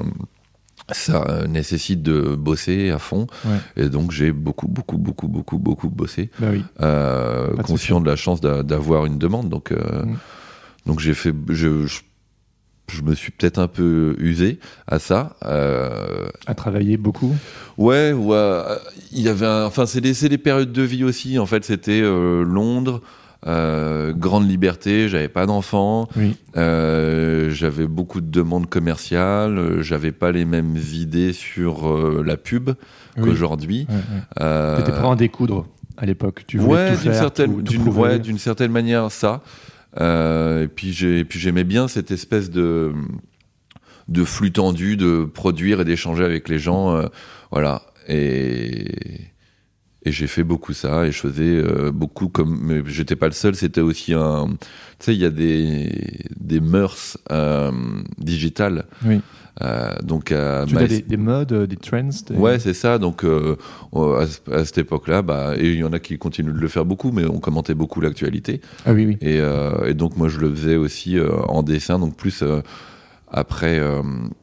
Speaker 1: ça nécessite de bosser à fond. Ouais. Et donc j'ai beaucoup beaucoup beaucoup beaucoup beaucoup bossé.
Speaker 2: Bah oui.
Speaker 1: euh, conscient de la chance d'a, d'avoir une demande. Donc euh, mmh. donc j'ai fait je, je je me suis peut-être un peu usé à ça. Euh...
Speaker 2: À travailler beaucoup.
Speaker 1: Ouais, ouais. Il y avait, un... enfin, c'est des, c'est des périodes de vie aussi. En fait, c'était euh, Londres, euh, grande liberté. J'avais pas d'enfants.
Speaker 2: Oui.
Speaker 1: Euh, j'avais beaucoup de demandes commerciales. J'avais pas les mêmes idées sur euh, la pub oui. qu'aujourd'hui.
Speaker 2: Ouais, ouais. Euh... T'étais prêt à en découdre à l'époque. Tu voulais
Speaker 1: ouais,
Speaker 2: tout faire,
Speaker 1: d'une certaine,
Speaker 2: tout, tout
Speaker 1: d'une, ouais, d'une certaine manière, ça. Euh, et puis j'ai, et puis j'aimais bien cette espèce de de flux tendu de produire et d'échanger avec les gens, euh, voilà. Et et j'ai fait beaucoup ça et je faisais euh, beaucoup comme, mais j'étais pas le seul. C'était aussi un, tu sais, il y a des des mœurs euh, digitales.
Speaker 2: Oui.
Speaker 1: Euh, donc à
Speaker 2: tu veux dire des, des modes, des trends des...
Speaker 1: Ouais, c'est ça. Donc euh, à, à cette époque-là, bah, et il y en a qui continuent de le faire beaucoup, mais on commentait beaucoup l'actualité.
Speaker 2: Ah oui, oui.
Speaker 1: Et, euh, et donc moi je le faisais aussi euh, en dessin, donc plus euh, après euh,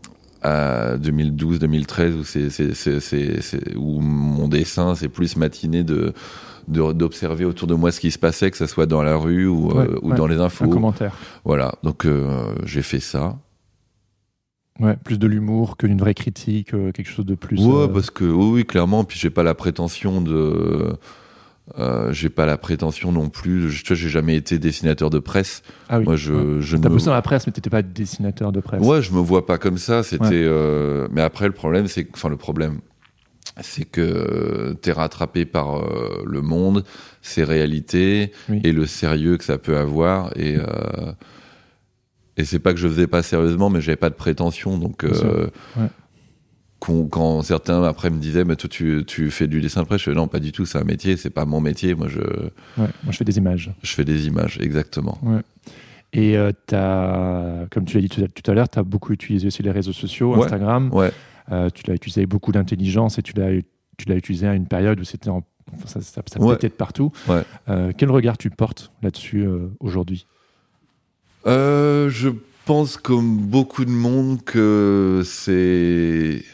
Speaker 1: à deux mille douze deux mille treize où c'est, c'est, c'est, c'est, c'est où mon dessin c'est plus matiné de, de d'observer autour de moi ce qui se passait, que ça soit dans la rue ou,
Speaker 2: ouais,
Speaker 1: euh, ou
Speaker 2: ouais,
Speaker 1: dans les infos.
Speaker 2: Un commentaire.
Speaker 1: Voilà. Donc euh, j'ai fait ça.
Speaker 2: Ouais, plus de l'humour qu'une vraie critique, euh, quelque chose de plus.
Speaker 1: Ouais,
Speaker 2: euh...
Speaker 1: parce que oui, oui, clairement. Puis j'ai pas la prétention de, euh, j'ai pas la prétention non plus. Je, tu vois, j'ai jamais été dessinateur de presse.
Speaker 2: Ah oui.
Speaker 1: Moi, je,
Speaker 2: ouais.
Speaker 1: je
Speaker 2: T'as
Speaker 1: ne
Speaker 2: bossé
Speaker 1: me...
Speaker 2: dans la presse, mais t'étais pas dessinateur de presse.
Speaker 1: Ouais, je me vois pas comme ça. C'était.
Speaker 2: Ouais.
Speaker 1: Euh... Mais après, le problème, c'est, enfin, le problème, c'est que t'es rattrapé par euh, le monde, ses réalités
Speaker 2: Oui.
Speaker 1: et le sérieux que ça peut avoir. Et euh... et c'est pas que je faisais pas sérieusement, mais j'avais pas de prétention. Donc. Euh...
Speaker 2: Ouais.
Speaker 1: Quand, quand certains après me disaient mais toi tu, tu fais du dessin de presse, je fais non pas du tout, c'est un métier, c'est pas mon métier, moi je
Speaker 2: ouais, moi je fais des images
Speaker 1: je fais des images, exactement.
Speaker 2: Ouais. Et euh, t'as, comme tu l'as dit tout à, tout à l'heure, tu as beaucoup utilisé aussi les réseaux sociaux,
Speaker 1: ouais.
Speaker 2: Instagram,
Speaker 1: ouais.
Speaker 2: Euh, tu l'as utilisé avec beaucoup d'intelligence et tu l'as, tu l'as utilisé à une période où c'était en, enfin, ça, ça, ça
Speaker 1: ouais.
Speaker 2: pétait de partout.
Speaker 1: ouais.
Speaker 2: Euh, quel regard tu portes là-dessus euh, aujourd'hui?
Speaker 1: euh, Je pense comme beaucoup de monde que c'est...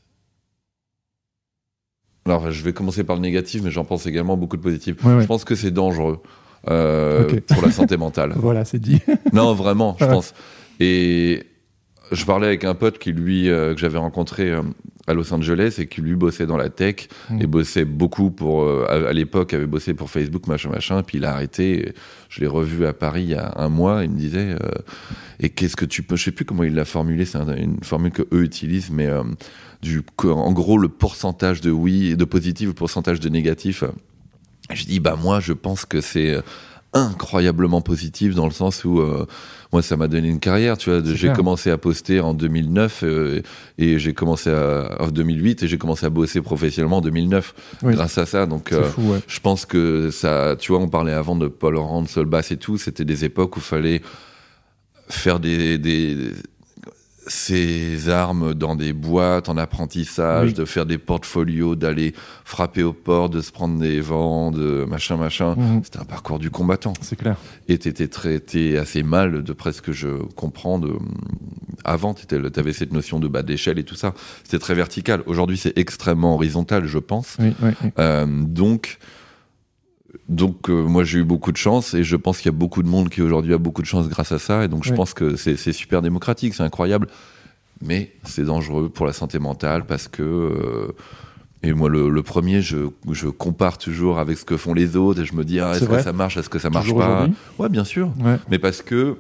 Speaker 1: Alors, je vais commencer par le négatif, mais j'en pense également beaucoup de positif.
Speaker 2: Ouais, ouais.
Speaker 1: Je pense que c'est dangereux euh,
Speaker 2: okay.
Speaker 1: pour la santé mentale.
Speaker 2: Voilà, c'est dit.
Speaker 1: Non, vraiment, je
Speaker 2: ouais.
Speaker 1: pense. Et je parlais avec un pote qui, lui, euh, que j'avais rencontré euh, à Los Angeles et qui, lui, bossait dans la tech mmh. et bossait beaucoup pour... Euh, à, à l'époque, avait bossé pour Facebook, machin, machin, puis il a arrêté. Et je l'ai revu à Paris il y a un mois. Il me disait... Euh, et qu'est-ce que tu peux... Je sais plus comment il l'a formulé, c'est un, une formule qu'eux utilisent, mais... Euh, Du, en gros, le pourcentage de oui, de positif, le pourcentage de négatif. Je dis, bah moi, je pense que c'est incroyablement positif dans le sens où euh, moi, ça m'a donné une carrière. Tu vois, de, j'ai clair. commencé à poster en deux mille neuf euh, et j'ai commencé à, en deux mille huit et j'ai commencé à bosser professionnellement en deux mille neuf oui. grâce à ça. Donc, euh,
Speaker 2: fou, ouais.
Speaker 1: je pense que ça. Tu vois, on parlait avant de Paul Rand, Solbass et tout. C'était des époques où il fallait faire des, des, des ces armes dans des boîtes en apprentissage, oui. de faire des portfolios, d'aller frapper aux portes, de se prendre des vents, de machin, machin. Mmh. C'était un parcours du combattant.
Speaker 2: C'est clair.
Speaker 1: Et t'étais traité assez mal, de presque je comprends. De... Avant, t'avais cette notion de bas d'échelle et tout ça. C'était très vertical. Aujourd'hui, c'est extrêmement horizontal, je pense.
Speaker 2: Oui, oui, oui.
Speaker 1: Euh, donc... Donc, euh, moi, j'ai eu beaucoup de chance et je pense qu'il y a beaucoup de monde qui aujourd'hui a beaucoup de chance grâce à ça. Et donc, je oui. pense que c'est, c'est super démocratique, c'est incroyable. Mais c'est dangereux pour la santé mentale parce que... Euh, et moi, le, le premier, je, je compare toujours avec ce que font les autres et je me dis, ah, est-ce c'est que vrai ça marche, est-ce que ça marche toujours pas aujourd'hui? Ouais, bien sûr.
Speaker 2: Ouais.
Speaker 1: Mais parce que...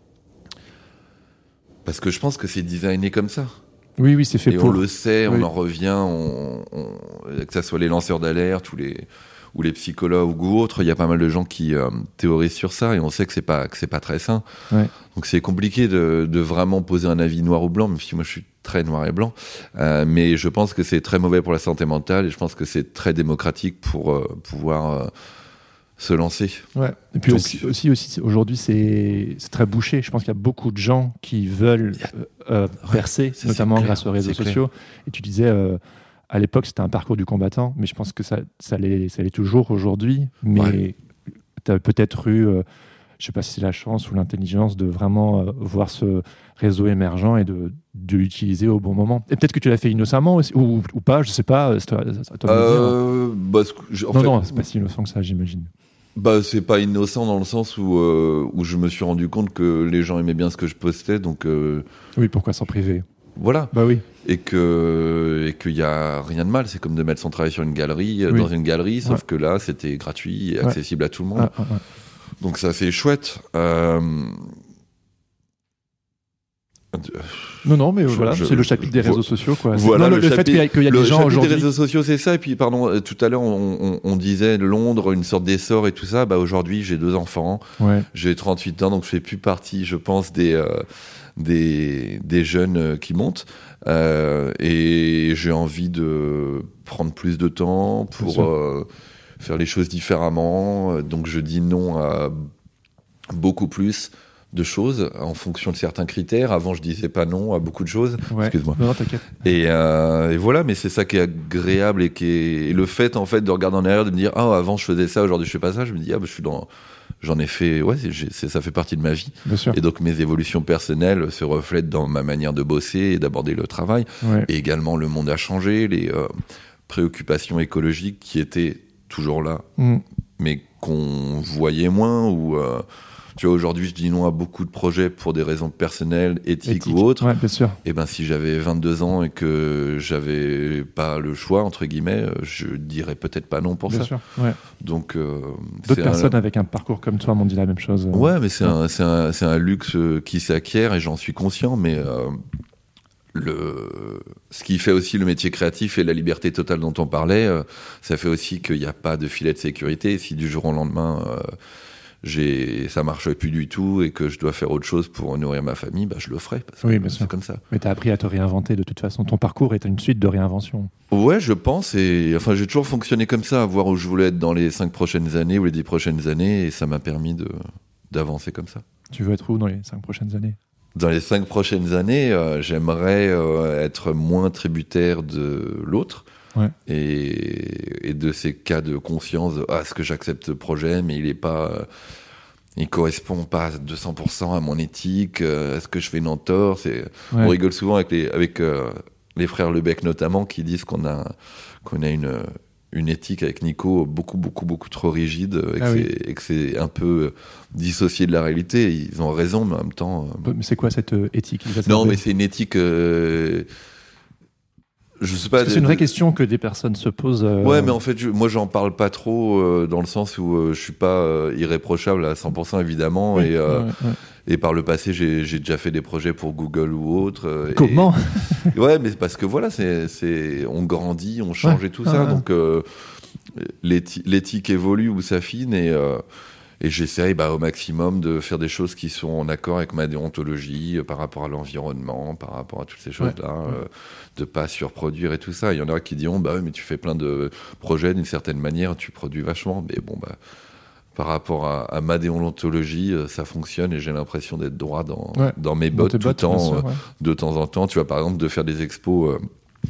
Speaker 1: Parce que je pense que c'est designé comme ça.
Speaker 2: Oui, oui, c'est fait
Speaker 1: et
Speaker 2: pour...
Speaker 1: on le sait,
Speaker 2: oui.
Speaker 1: on en revient, on, on, que ça soit les lanceurs d'alerte ou les... ou les psychologues ou autres, il y a pas mal de gens qui euh, théorisent sur ça et on sait que c'est pas que c'est pas très sain.
Speaker 2: Ouais.
Speaker 1: Donc c'est compliqué de, de vraiment poser un avis noir ou blanc, même si moi je suis très noir et blanc. Euh, mais je pense que c'est très mauvais pour la santé mentale et je pense que c'est très démocratique pour euh, pouvoir euh, se lancer.
Speaker 2: Ouais. Et puis
Speaker 1: Donc,
Speaker 2: aussi, aussi, aussi aujourd'hui c'est, c'est très bouché. Je pense qu'il y a beaucoup de gens qui veulent euh, ouais, percer, notamment grâce aux réseaux sociaux. Clair. Et tu disais. Euh, À l'époque, c'était un parcours du combattant, mais je pense que ça, ça, l'est, ça l'est toujours aujourd'hui. Mais ouais. tu as peut-être eu, euh, je ne sais pas si c'est la chance ou l'intelligence de vraiment euh, voir ce réseau émergent et de, de l'utiliser au bon moment. Et peut-être que tu l'as fait innocemment aussi, ou, ou pas, je ne sais pas. C'est à toi de
Speaker 1: euh,
Speaker 2: me dire.
Speaker 1: Bah, en
Speaker 2: non,
Speaker 1: fait,
Speaker 2: non, c'est pas si innocent que ça, j'imagine.
Speaker 1: Bah, c'est pas innocent dans le sens où, euh, où je me suis rendu compte que les gens aimaient bien ce que je postais. Donc, euh...
Speaker 2: oui, pourquoi s'en priver?
Speaker 1: Voilà.
Speaker 2: Bah oui.
Speaker 1: Et que et qu'il y a rien de mal, c'est comme de mettre son travail sur une galerie, oui. dans une galerie, sauf ouais. que là c'était gratuit et accessible ouais. à tout le monde.
Speaker 2: Ah, ah, ah.
Speaker 1: Donc ça c'est chouette. Euh...
Speaker 2: Non, non, mais
Speaker 1: je,
Speaker 2: voilà,
Speaker 1: je,
Speaker 2: c'est le chapitre
Speaker 1: je,
Speaker 2: des réseaux sociaux, quoi.
Speaker 1: Voilà,
Speaker 2: non,
Speaker 1: le,
Speaker 2: le,
Speaker 1: chapitre,
Speaker 2: fait qu'il y a, qu'il y a
Speaker 1: le
Speaker 2: des gens aujourd'hui.
Speaker 1: Les réseaux sociaux, c'est ça. Et puis, pardon, tout à l'heure, on, on, on disait Londres, une sorte d'essor et tout ça. Bah aujourd'hui, j'ai deux enfants,
Speaker 2: ouais.
Speaker 1: j'ai trente-huit ans, donc je fais plus partie, je pense, des euh, des, des jeunes qui montent. Euh, et j'ai envie de prendre plus de temps pour euh, faire les choses différemment. Donc, je dis non à beaucoup plus de choses en fonction de certains critères. Avant, je disais pas non à beaucoup de choses.
Speaker 2: Ouais.
Speaker 1: Excuse-moi.
Speaker 2: Non, t'inquiète.
Speaker 1: Et, euh, et voilà, mais c'est ça qui est agréable et qui est et le fait en fait de regarder en arrière, de me dire ah oh, avant je faisais ça, aujourd'hui je fais pas ça. Je me dis ah bah, je suis dans, j'en ai fait, ouais, c'est, c'est, ça fait partie de ma vie.
Speaker 2: Bien sûr.
Speaker 1: Et donc mes évolutions personnelles se reflètent dans ma manière de bosser et d'aborder le travail.
Speaker 2: Ouais.
Speaker 1: Et également le monde a changé, les euh, préoccupations écologiques qui étaient toujours là,
Speaker 2: mmh.
Speaker 1: mais qu'on voyait moins ou euh, Tu vois, aujourd'hui, je dis non à beaucoup de projets pour des raisons personnelles, éthiques
Speaker 2: Éthique.
Speaker 1: ou autres.
Speaker 2: Ouais, bien sûr.
Speaker 1: Et ben, si j'avais vingt-deux ans et que j'avais pas le choix, entre guillemets, je dirais peut-être pas non pour
Speaker 2: Bien
Speaker 1: ça.
Speaker 2: sûr. Ouais.
Speaker 1: Donc, euh,
Speaker 2: D'autres
Speaker 1: c'est
Speaker 2: personnes
Speaker 1: un...
Speaker 2: avec un parcours comme toi m'ont dit la même chose.
Speaker 1: Ouais, mais c'est,
Speaker 2: ouais.
Speaker 1: un, c'est, un, c'est un luxe qui s'acquiert et j'en suis conscient, mais euh, le... ce qui fait aussi le métier créatif et la liberté totale dont on parlait, euh, ça fait aussi qu'il n'y a pas de filet de sécurité. Et si du jour au lendemain, euh, j'ai... ça marche plus du tout et que je dois faire autre chose pour nourrir ma famille, bah, je le ferai. Parce
Speaker 2: Oui,
Speaker 1: que
Speaker 2: bien
Speaker 1: c'est
Speaker 2: sûr.
Speaker 1: comme ça.
Speaker 2: Mais tu as appris à te réinventer de toute façon. Ton parcours est une suite de réinventions.
Speaker 1: Ouais, je pense. Et enfin, j'ai toujours fonctionné comme ça, à voir où je voulais être dans les cinq prochaines années ou les dix prochaines années, et ça m'a permis de, d'avancer comme ça.
Speaker 2: Tu veux être où dans les cinq prochaines années ?
Speaker 1: Dans les cinq prochaines années, euh, j'aimerais euh, être moins tributaire de l'autre.
Speaker 2: Ouais.
Speaker 1: Et, et de ces cas de conscience, ah, est-ce que j'accepte ce projet, mais il est pas, euh, il correspond pas à deux cents pour cent à mon éthique, euh, est-ce que je fais une entorse? C'est,
Speaker 2: Ouais.
Speaker 1: On rigole souvent avec les, avec euh, les frères Lebec notamment, qui disent qu'on a, qu'on a une, une éthique avec Nico beaucoup, beaucoup, beaucoup trop rigide, et que,
Speaker 2: Ah
Speaker 1: c'est,
Speaker 2: oui.
Speaker 1: et que c'est un peu dissocié de la réalité. Ils ont raison, mais en même temps. euh,
Speaker 2: Mais c'est quoi cette euh, éthique ?
Speaker 1: Non, mais c'est une éthique. Euh, je sais pas.
Speaker 2: Parce que c'est une vraie question que des personnes se posent. euh,
Speaker 1: Ouais, mais en fait, je, moi, j'en parle pas trop euh, dans le sens où euh, je suis pas euh, irréprochable à cent pour cent évidemment.
Speaker 2: Oui,
Speaker 1: Et, euh,
Speaker 2: ouais, ouais.
Speaker 1: et par le passé, j'ai, j'ai déjà fait des projets pour Google ou autre. euh,
Speaker 2: Comment ?
Speaker 1: et, Ouais, mais c'est parce que voilà, c'est, c'est, on grandit, on change
Speaker 2: Ouais,
Speaker 1: et tout
Speaker 2: ouais,
Speaker 1: ça.
Speaker 2: ouais.
Speaker 1: Donc, euh, l'éthi- l'éthique évolue ou s'affine et. Euh, Et j'essaye bah, au maximum de faire des choses qui sont en accord avec ma déontologie euh, par rapport à l'environnement, par rapport à toutes ces choses-là,
Speaker 2: Ouais, ouais.
Speaker 1: euh, de pas surproduire et tout ça. Il y en a qui diront, bah oui, mais tu fais plein de projets d'une certaine manière, tu produis vachement. Mais bon, bah, par rapport à, à ma déontologie, euh, ça fonctionne et j'ai l'impression d'être droit dans,
Speaker 2: Ouais.
Speaker 1: dans mes
Speaker 2: Dans
Speaker 1: bottes
Speaker 2: tes
Speaker 1: tout le
Speaker 2: bottes, bien
Speaker 1: temps,
Speaker 2: sûr,
Speaker 1: euh,
Speaker 2: ouais.
Speaker 1: de temps en temps. Tu vois, par exemple, de faire des expos. Euh,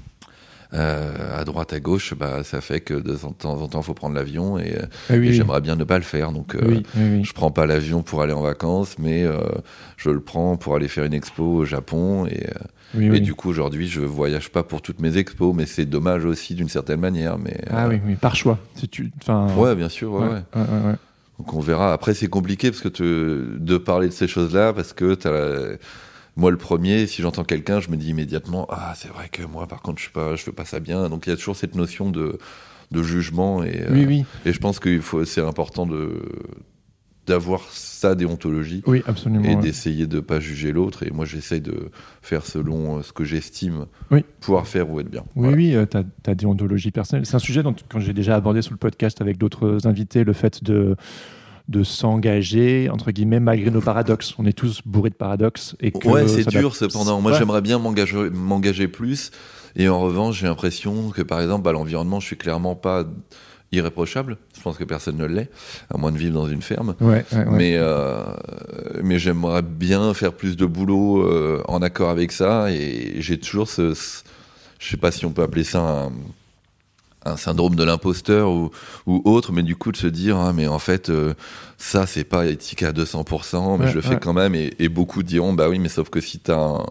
Speaker 1: Euh, à droite, à gauche, bah, ça fait que de temps en temps, il faut prendre l'avion et,
Speaker 2: Ah oui,
Speaker 1: et
Speaker 2: oui.
Speaker 1: j'aimerais bien ne pas le faire. Donc, euh,
Speaker 2: Oui, oui, oui.
Speaker 1: je prends pas l'avion pour aller en vacances, mais euh, je le prends pour aller faire une expo au Japon. Et, euh,
Speaker 2: Oui,
Speaker 1: et
Speaker 2: oui.
Speaker 1: du coup, aujourd'hui, je voyage pas pour toutes mes expos, mais c'est dommage aussi d'une certaine manière. Mais,
Speaker 2: Ah
Speaker 1: euh,
Speaker 2: oui, oui, par choix. Si tu... enfin,
Speaker 1: Ouais, bien sûr, ouais,
Speaker 2: ouais,
Speaker 1: ouais.
Speaker 2: ouais, ouais, ouais.
Speaker 1: Donc on verra. Après, c'est compliqué parce que te, de parler de ces choses-là, parce que t'as la- moi, le premier, si j'entends quelqu'un, je me dis immédiatement, ah, c'est vrai que moi, par contre, je ne je fais pas ça bien. Donc il y a toujours cette notion de, de jugement. Et,
Speaker 2: Oui,
Speaker 1: euh,
Speaker 2: oui.
Speaker 1: et je pense que c'est important de, d'avoir sa déontologie
Speaker 2: Oui, absolument.
Speaker 1: et
Speaker 2: ouais.
Speaker 1: d'essayer de ne pas juger l'autre. Et moi, j'essaie de faire selon euh, ce que j'estime
Speaker 2: Oui.
Speaker 1: pouvoir faire ou être bien.
Speaker 2: Oui,
Speaker 1: Voilà.
Speaker 2: oui, euh, ta, ta déontologie personnelle. C'est un sujet dont, quand j'ai déjà abordé sur le podcast avec d'autres invités, le fait de, de s'engager, entre guillemets, malgré nos paradoxes. On est tous bourrés de paradoxes. Et que
Speaker 1: Ouais, c'est
Speaker 2: ça
Speaker 1: dur
Speaker 2: doit-
Speaker 1: cependant. Moi,
Speaker 2: Ouais.
Speaker 1: j'aimerais bien m'engager, m'engager plus. Et en revanche, j'ai l'impression que, par exemple, à l'environnement, je suis clairement pas irréprochable. Je pense que personne ne l'est, à moins de vivre dans une ferme.
Speaker 2: Ouais, ouais, ouais.
Speaker 1: Mais, euh, mais j'aimerais bien faire plus de boulot euh, en accord avec ça. Et j'ai toujours ce, ce- je sais pas si on peut appeler ça un, un syndrome de l'imposteur ou, ou autre, mais du coup de se dire, hein, mais en fait, euh, ça c'est pas éthique à deux cents pour cent, mais
Speaker 2: Ouais,
Speaker 1: je le fais
Speaker 2: ouais.
Speaker 1: quand même. Et, et beaucoup diront, bah oui, mais sauf que si t'as un,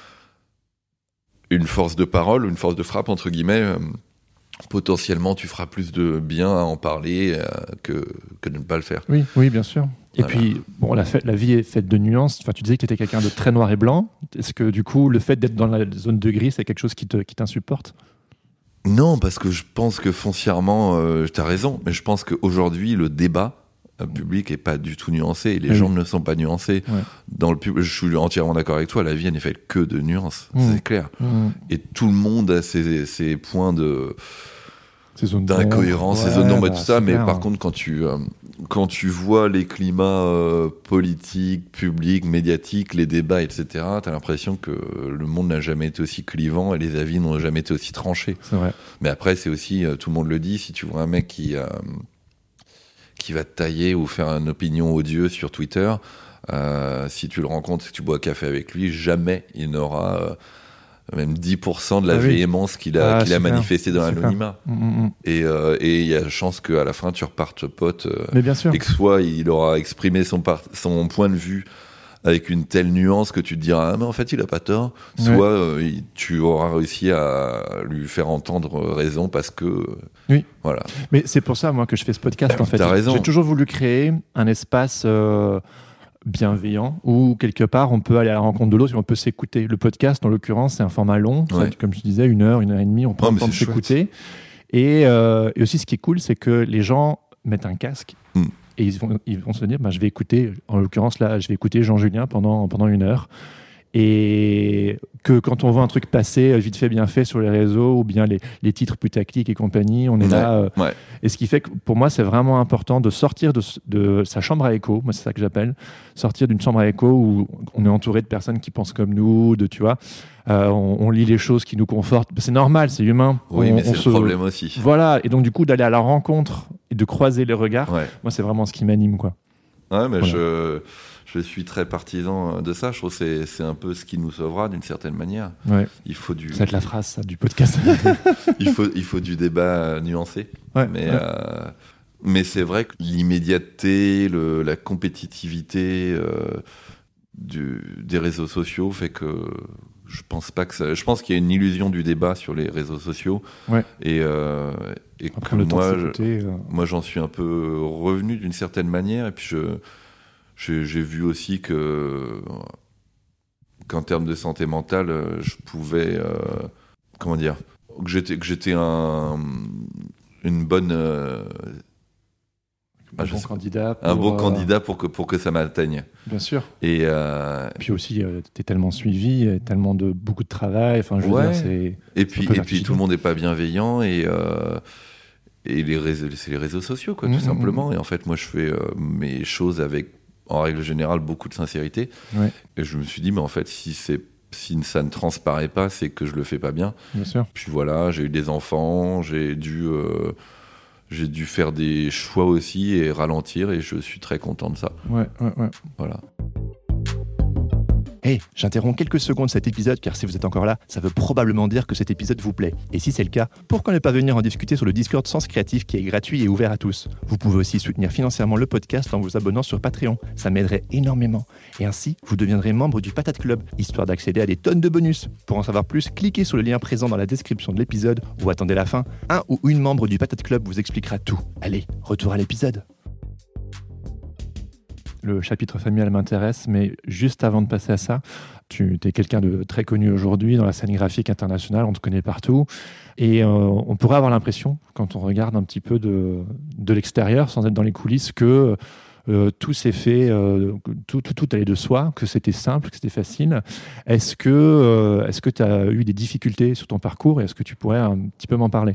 Speaker 1: une force de parole, une force de frappe entre guillemets. Euh, potentiellement tu feras plus de bien à en parler euh, que, que de ne pas le faire.
Speaker 2: Oui, oui, bien sûr. Et
Speaker 1: Voilà.
Speaker 2: puis, bon, la, fait- la vie est faite de nuances. Enfin, tu disais que tu étais quelqu'un de très noir et blanc. Est-ce que, du coup, le fait d'être dans la zone de gris, c'est quelque chose qui, te, qui t'insupporte ?
Speaker 1: Non, parce que je pense que foncièrement, euh, tu as raison, mais je pense qu'aujourd'hui, le débat euh, public est pas du tout nuancé et les
Speaker 2: Ah
Speaker 1: gens
Speaker 2: oui.
Speaker 1: ne sont pas nuancés.
Speaker 2: Ouais.
Speaker 1: Dans le pub- je suis entièrement d'accord avec toi, la vie elle n'est faite que de nuances,
Speaker 2: Mmh.
Speaker 1: c'est clair.
Speaker 2: Mmh.
Speaker 1: Et tout le monde a ses, ses points de,
Speaker 2: Ces zones
Speaker 1: d'incohérence,
Speaker 2: d'ombre.
Speaker 1: ces zones d'ombre et
Speaker 2: bah,
Speaker 1: tout ça,
Speaker 2: c'est
Speaker 1: mais
Speaker 2: clair.
Speaker 1: par contre, quand tu, euh, quand tu vois les climats euh, politiques, publics, médiatiques, les débats, et cetera, tu as l'impression que le monde n'a jamais été aussi clivant et les avis n'ont jamais été aussi tranchés.
Speaker 2: C'est vrai.
Speaker 1: Mais après, c'est aussi, euh, tout le monde le dit, si tu vois un mec qui, euh, qui va te tailler ou faire une opinion odieuse sur Twitter, euh, si tu le rencontres, si tu bois café avec lui, jamais il n'aura euh, même dix pour cent de la
Speaker 2: Ah oui.
Speaker 1: véhémence qu'il a,
Speaker 2: Ah,
Speaker 1: qu'il a
Speaker 2: c'est clair.
Speaker 1: manifesté dans
Speaker 2: C'est
Speaker 1: l'anonymat.
Speaker 2: Mmh, mmh.
Speaker 1: Et euh, et il y a chance qu'à la fin, tu repartes pote euh,
Speaker 2: Mais bien sûr.
Speaker 1: et que soit il aura exprimé son, par- son point de vue avec une telle nuance que tu te diras ah mais en fait il a pas tort,
Speaker 2: Ouais.
Speaker 1: soit euh, il- tu auras réussi à lui faire entendre raison parce que
Speaker 2: Oui.
Speaker 1: voilà.
Speaker 2: Mais c'est pour ça, moi, que je fais ce podcast, en fait.
Speaker 1: T'as raison.
Speaker 2: J'ai toujours voulu créer un espace euh, bienveillant, où quelque part on peut aller à la rencontre de l'autre et on peut s'écouter. Le podcast, en l'occurrence, c'est un format long,
Speaker 1: Ouais.
Speaker 2: ça, comme je disais, une heure, une heure et demie, on prend
Speaker 1: Oh,
Speaker 2: le temps de
Speaker 1: c'est
Speaker 2: s'écouter. Et, euh, et aussi, ce qui est cool, c'est que les gens mettent un casque
Speaker 1: mm.
Speaker 2: et ils vont, ils vont se dire, bah, je vais écouter, en l'occurrence là, je vais écouter Jean-Julien pendant, pendant une heure. Et que quand on voit un truc passer vite fait, bien fait sur les réseaux, ou bien les, les titres putaclic et compagnie, on est
Speaker 1: Ouais.
Speaker 2: là. Euh,
Speaker 1: Ouais.
Speaker 2: et ce qui fait que pour moi, c'est vraiment important de sortir de, de sa chambre à écho. Moi, c'est ça que j'appelle. Sortir d'une chambre à écho où on est entouré de personnes qui pensent comme nous, de, tu vois, euh, on, on lit les choses qui nous confortent. C'est normal, c'est humain.
Speaker 1: Oui,
Speaker 2: on,
Speaker 1: mais
Speaker 2: on
Speaker 1: c'est
Speaker 2: se...
Speaker 1: le problème aussi.
Speaker 2: Voilà. Et donc, du coup, d'aller à la rencontre et de croiser les regards,
Speaker 1: Ouais.
Speaker 2: moi, c'est vraiment ce qui m'anime, quoi.
Speaker 1: Ouais, mais
Speaker 2: Voilà.
Speaker 1: je, je suis très partisan de ça. Je trouve que c'est, c'est un peu ce qui nous sauvera d'une certaine manière.
Speaker 2: Ouais.
Speaker 1: Il faut du,
Speaker 2: Ça va être la phrase, ça, du podcast.
Speaker 1: il faut, il faut du débat nuancé.
Speaker 2: Ouais,
Speaker 1: Mais,
Speaker 2: ouais.
Speaker 1: euh, mais c'est vrai que l'immédiateté, le, la compétitivité euh, du, des réseaux sociaux fait que je pense pas que ça. Je pense qu'il y a une illusion du débat sur les réseaux sociaux.
Speaker 2: Ouais.
Speaker 1: Et, euh, et que
Speaker 2: Après le temps
Speaker 1: moi,
Speaker 2: de s'écouter, euh,
Speaker 1: moi, j'en suis un peu revenu d'une certaine manière. Et puis, je, j'ai, j'ai vu aussi que, qu'en termes de santé mentale, je pouvais, euh, comment dire, que j'étais, que j'étais un, une bonne, euh,
Speaker 2: un
Speaker 1: ah, je
Speaker 2: bon
Speaker 1: sais pas,
Speaker 2: candidat.
Speaker 1: un
Speaker 2: pour,
Speaker 1: bon
Speaker 2: euh,
Speaker 1: candidat pour que, pour que ça m'atteigne.
Speaker 2: Bien sûr.
Speaker 1: Et, euh,
Speaker 2: Puis aussi, euh, t'es tellement suivi, euh, tellement de beaucoup de travail. Enfin, je veux
Speaker 1: Ouais.
Speaker 2: dire, c'est.
Speaker 1: et puis,
Speaker 2: peu
Speaker 1: et puis
Speaker 2: vertigineux.
Speaker 1: tout le monde n'est pas bienveillant et, euh, et les réseaux, c'est les réseaux sociaux, quoi,
Speaker 2: Mmh,
Speaker 1: tout simplement. Et en fait, moi, je fais euh, mes choses avec, en règle générale, beaucoup de sincérité.
Speaker 2: Ouais.
Speaker 1: Et je me suis dit, mais en fait, si, c'est, si ça ne transparaît pas, c'est que je le fais pas bien.
Speaker 2: Bien sûr.
Speaker 1: Puis voilà, j'ai eu des enfants, j'ai dû, euh, j'ai dû faire des choix aussi et ralentir, et je suis très content de ça.
Speaker 2: Ouais, ouais, ouais.
Speaker 1: Voilà.
Speaker 2: Hey, j'interromps quelques secondes cet épisode car si vous êtes encore là, ça veut probablement dire que cet épisode vous plaît. Et si c'est le cas, pourquoi ne pas venir en discuter sur le Discord Sens Créatif qui est gratuit et ouvert à tous. Vous pouvez aussi soutenir financièrement le podcast en vous abonnant sur Patreon. Ça m'aiderait énormément. Et ainsi, vous deviendrez membre du Patate Club, histoire d'accéder à des tonnes de bonus. Pour en savoir plus, cliquez sur le lien présent dans la description de l'épisode ou attendez la fin. Un ou une membre du Patate Club vous expliquera tout. Allez, retour à l'épisode. Le chapitre familial m'intéresse, mais juste avant de passer à ça, tu es quelqu'un de très connu aujourd'hui dans la scène graphique internationale, on te connaît partout, et euh, on pourrait avoir l'impression, quand on regarde un petit peu de, de l'extérieur, sans être dans les coulisses, que euh, tout s'est fait, euh, tout, tout, tout allait de soi, que c'était simple, que c'était facile. Est-ce que euh, est-ce que tu as eu des difficultés sur ton parcours, et est-ce que tu pourrais un petit peu m'en parler ?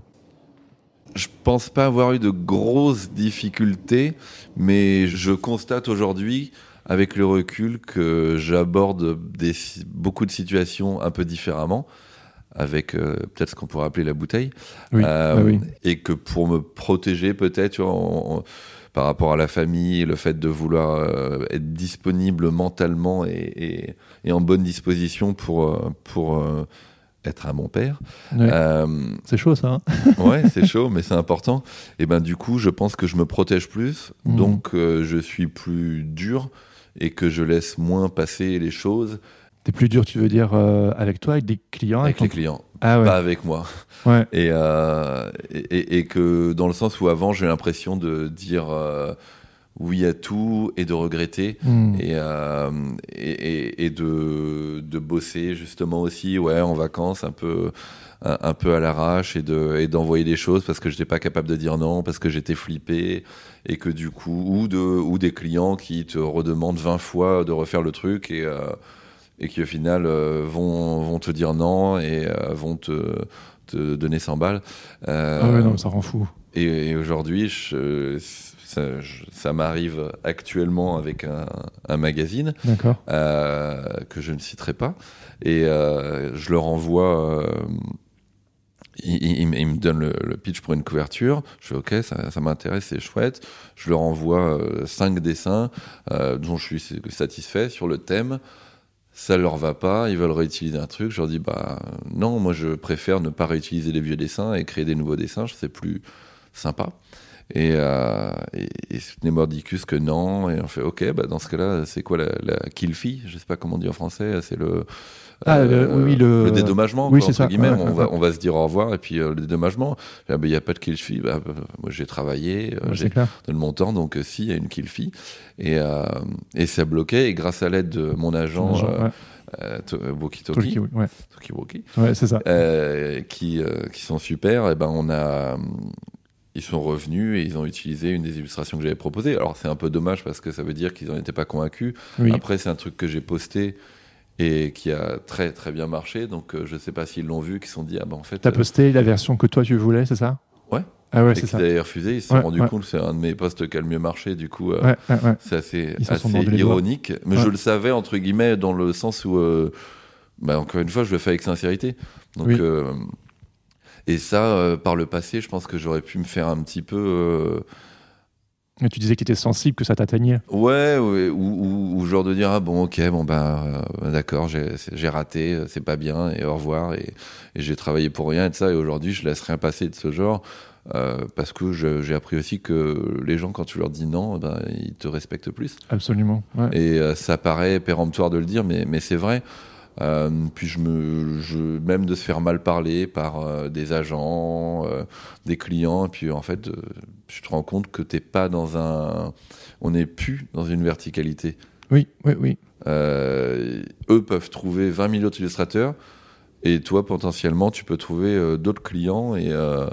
Speaker 1: Je pense pas avoir eu de grosses difficultés, mais je constate aujourd'hui, avec le recul, que j'aborde des, beaucoup de situations un peu différemment, avec euh, peut-être ce qu'on pourrait appeler la bouteille.
Speaker 2: Oui,
Speaker 1: Euh,
Speaker 2: bah oui.
Speaker 1: Et que pour me protéger, peut-être, tu vois, on- on- par rapport à la famille, le fait de vouloir euh, être disponible mentalement et, et, et en bonne disposition pour, euh, pour euh, être un bon père.
Speaker 2: Ouais.
Speaker 1: Euh,
Speaker 2: C'est chaud ça. Hein.
Speaker 1: Ouais, c'est chaud, mais c'est important. Et ben du coup, je pense que je me protège plus,
Speaker 2: Mhm.
Speaker 1: donc euh, je suis plus dur et que je laisse moins passer les choses
Speaker 2: T'es plus dur, tu veux dire, euh, avec toi, avec des clients,
Speaker 1: avec
Speaker 2: ton-
Speaker 1: les clients,
Speaker 2: Ah ouais.
Speaker 1: pas avec moi.
Speaker 2: Ouais.
Speaker 1: Et, euh, et, et- et que dans le sens où avant, j'ai l'impression de dire euh, oui à tout et de regretter.
Speaker 2: Hmm.
Speaker 1: Et, euh, et, et- et de, de bosser justement aussi ouais, en vacances un peu, un, un peu à l'arrache et, de, et d'envoyer des choses parce que je n'étais pas capable de dire non, parce que j'étais flippé et que du coup, ou, de, ou des clients qui te redemandent vingt fois de refaire le truc et, euh, et qui au final euh, vont, vont te dire non et euh, vont te, te donner cent balles. Euh,
Speaker 2: Ah ouais, non, ça rend fou.
Speaker 1: et, et aujourd'hui, je, ça, je- ça m'arrive actuellement avec un, un magazine
Speaker 2: D'accord.
Speaker 1: euh, que je ne citerai pas. Et euh, je leur envoie. Euh, ils, ils- ils me donnent le, le pitch pour une couverture. Je fais OK, ça, ça m'intéresse, c'est chouette. Je leur envoie euh, cinq dessins euh, dont je suis satisfait sur le thème. Ça leur va pas, ils veulent réutiliser un truc. Je leur dis bah non, moi je préfère ne pas réutiliser les vieux dessins et créer des nouveaux dessins. C'est plus sympa. Et, euh, et, et soutenez mordicus que non. Et on fait ok, bah dans ce cas-là, c'est quoi la, la kill fee? Je sais pas comment on dit en français. C'est le
Speaker 2: Ah,
Speaker 1: euh,
Speaker 2: le, oui, le...
Speaker 1: le dédommagement,
Speaker 2: oui,
Speaker 1: quoi,
Speaker 2: c'est
Speaker 1: entre
Speaker 2: ça.
Speaker 1: guillemets.
Speaker 2: Ouais,
Speaker 1: on,
Speaker 2: ouais,
Speaker 1: va,
Speaker 2: ouais.
Speaker 1: on va se dire au revoir et puis euh, le dédommagement. Il n'y a pas de kill fee. Bah, bah, moi j'ai travaillé, euh,
Speaker 2: Ouais,
Speaker 1: j'ai
Speaker 2: c'est clair.
Speaker 1: donné mon temps, donc euh, si, il y a une kill fee. Et, euh, et ça bloquait. Et grâce à l'aide de mon agent,
Speaker 2: Agent,
Speaker 1: euh,
Speaker 2: ouais.
Speaker 1: euh, to- Walkie
Speaker 2: Talkie,
Speaker 1: Talkie,
Speaker 2: oui, ouais.
Speaker 1: Talkie Walkie,
Speaker 2: Ouais, c'est ça.
Speaker 1: euh, qui, euh, qui sont super, et ben on a. Ils sont revenus et ils ont utilisé une des illustrations que j'avais proposées. Alors c'est un peu dommage parce que ça veut dire qu'ils n'en étaient pas convaincus.
Speaker 2: Oui.
Speaker 1: Après c'est un truc que j'ai posté et qui a très très bien marché. Donc euh, je sais pas s'ils l'ont vu, qu'ils se sont dit ah ben en fait.
Speaker 2: T'as
Speaker 1: euh,
Speaker 2: posté la version que toi tu voulais, c'est ça?
Speaker 1: Ouais.
Speaker 2: Ah ouais,
Speaker 1: et
Speaker 2: c'est
Speaker 1: qu'ils
Speaker 2: ça.
Speaker 1: avaient refusé. Ils se sont
Speaker 2: Ouais,
Speaker 1: rendus
Speaker 2: ouais.
Speaker 1: compte. C'est un de mes posts qui a le mieux marché. Du coup euh,
Speaker 2: Ouais, ouais, ouais.
Speaker 1: c'est assez,
Speaker 2: Ils se sont
Speaker 1: assez
Speaker 2: mordus les doigts.
Speaker 1: ironique. Mais
Speaker 2: Ouais.
Speaker 1: je le savais entre guillemets dans le sens où euh, bah, encore une fois je le fais avec sincérité. Donc
Speaker 2: Oui.
Speaker 1: euh, et ça euh, par le passé je pense que j'aurais pu me faire un petit peu euh,
Speaker 2: Et tu disais que tu étais sensible, que ça t'atteignait.
Speaker 1: Ouais, ouais, ou, ou, ou genre de dire ah bon ok bon ben euh, d'accord j'ai, c'est- j'ai raté, c'est pas bien et au revoir et, et j'ai travaillé pour rien et de ça et aujourd'hui je laisse rien passer de ce genre euh, parce que je- j'ai appris aussi que les gens quand tu leur dis non ben ils te respectent plus
Speaker 2: Absolument. Ouais.
Speaker 1: et euh, ça paraît péremptoire de le dire mais, mais c'est vrai. Euh, puis je me, je, même de se faire mal parler par euh, des agents, euh, des clients, et puis en fait, euh, tu te rends compte que t'es pas dans un, on n'est plus dans une verticalité.
Speaker 2: Oui, oui, oui.
Speaker 1: Euh, eux peuvent trouver vingt mille autres illustrateurs, et toi potentiellement, tu peux trouver euh, d'autres clients. Et euh,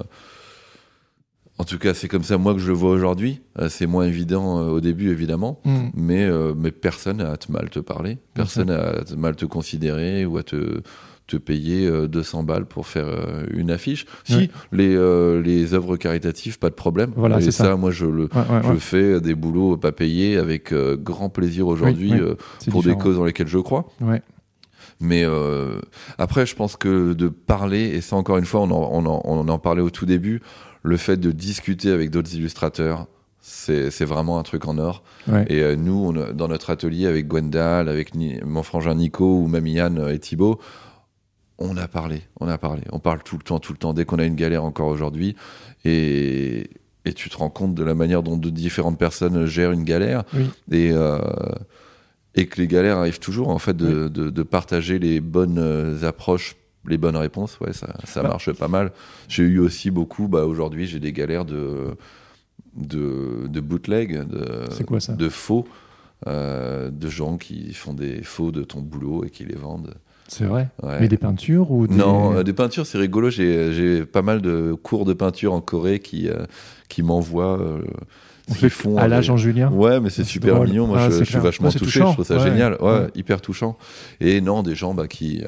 Speaker 1: en tout cas, c'est comme ça moi que je le vois aujourd'hui. Euh, c'est moins évident euh, au début, évidemment.
Speaker 2: Mm.
Speaker 1: Mais, euh, mais personne n'a à te mal te parler, personne n'a à te mal te considérer ou à te, te payer euh, deux cents balles pour faire euh, une affiche. Si,
Speaker 2: Oui.
Speaker 1: les, euh, les œuvres caritatives, pas de problème.
Speaker 2: Voilà,
Speaker 1: et
Speaker 2: c'est
Speaker 1: ça,
Speaker 2: ça.
Speaker 1: moi, je, le,
Speaker 2: Ouais, ouais,
Speaker 1: je
Speaker 2: ouais.
Speaker 1: fais des boulots pas payés avec euh, grand plaisir aujourd'hui
Speaker 2: Oui, oui.
Speaker 1: euh,
Speaker 2: C'est
Speaker 1: pour
Speaker 2: différent.
Speaker 1: des causes dans lesquelles je crois.
Speaker 2: Ouais.
Speaker 1: Mais euh, après, je pense que de parler, et ça encore une fois, on en, on en, on en parlait au tout début, le fait de discuter avec d'autres illustrateurs, c'est, c'est vraiment un truc en or.
Speaker 2: Ouais.
Speaker 1: Et euh, nous, on a- dans notre atelier avec Gwendal, avec Ni- mon frangin Nico ou même Yann et Thibaut, on a parlé, on a parlé. On parle tout le temps, tout le temps, dès qu'on a une galère encore aujourd'hui. Et, et tu te rends compte de la manière dont de différentes personnes gèrent une galère.
Speaker 2: Oui.
Speaker 1: Et, euh, et que les galères arrivent toujours, en fait, de, de, de partager les bonnes euh, approches, les bonnes réponses. Ouais, ça, ça
Speaker 2: Bah.
Speaker 1: marche pas mal. J'ai eu aussi beaucoup, bah, aujourd'hui, j'ai des galères de, de, de bootleg, de,
Speaker 2: C'est quoi ça?
Speaker 1: de faux, euh, de gens qui font des faux de ton boulot et qui les vendent.
Speaker 2: C'est vrai.
Speaker 1: Ouais.
Speaker 2: Mais des peintures ou des...
Speaker 1: Non, euh, des peintures, c'est rigolo. J'ai, j'ai pas mal de cours de peinture en Corée qui, euh, qui m'envoient euh,
Speaker 2: On
Speaker 1: ce
Speaker 2: fait
Speaker 1: qu'ils font.
Speaker 2: à l'âge
Speaker 1: avec-
Speaker 2: en Julien.
Speaker 1: Ouais, mais c'est
Speaker 2: C'est
Speaker 1: super
Speaker 2: drôle.
Speaker 1: mignon. Moi,
Speaker 2: Ah,
Speaker 1: je,
Speaker 2: c'est
Speaker 1: je suis
Speaker 2: clair.
Speaker 1: vachement
Speaker 2: Ouais, c'est
Speaker 1: touché.
Speaker 2: touchant.
Speaker 1: Je trouve ça
Speaker 2: Ouais.
Speaker 1: génial. Ouais,
Speaker 2: Ouais.
Speaker 1: hyper touchant. Et non, des gens bah, qui. euh,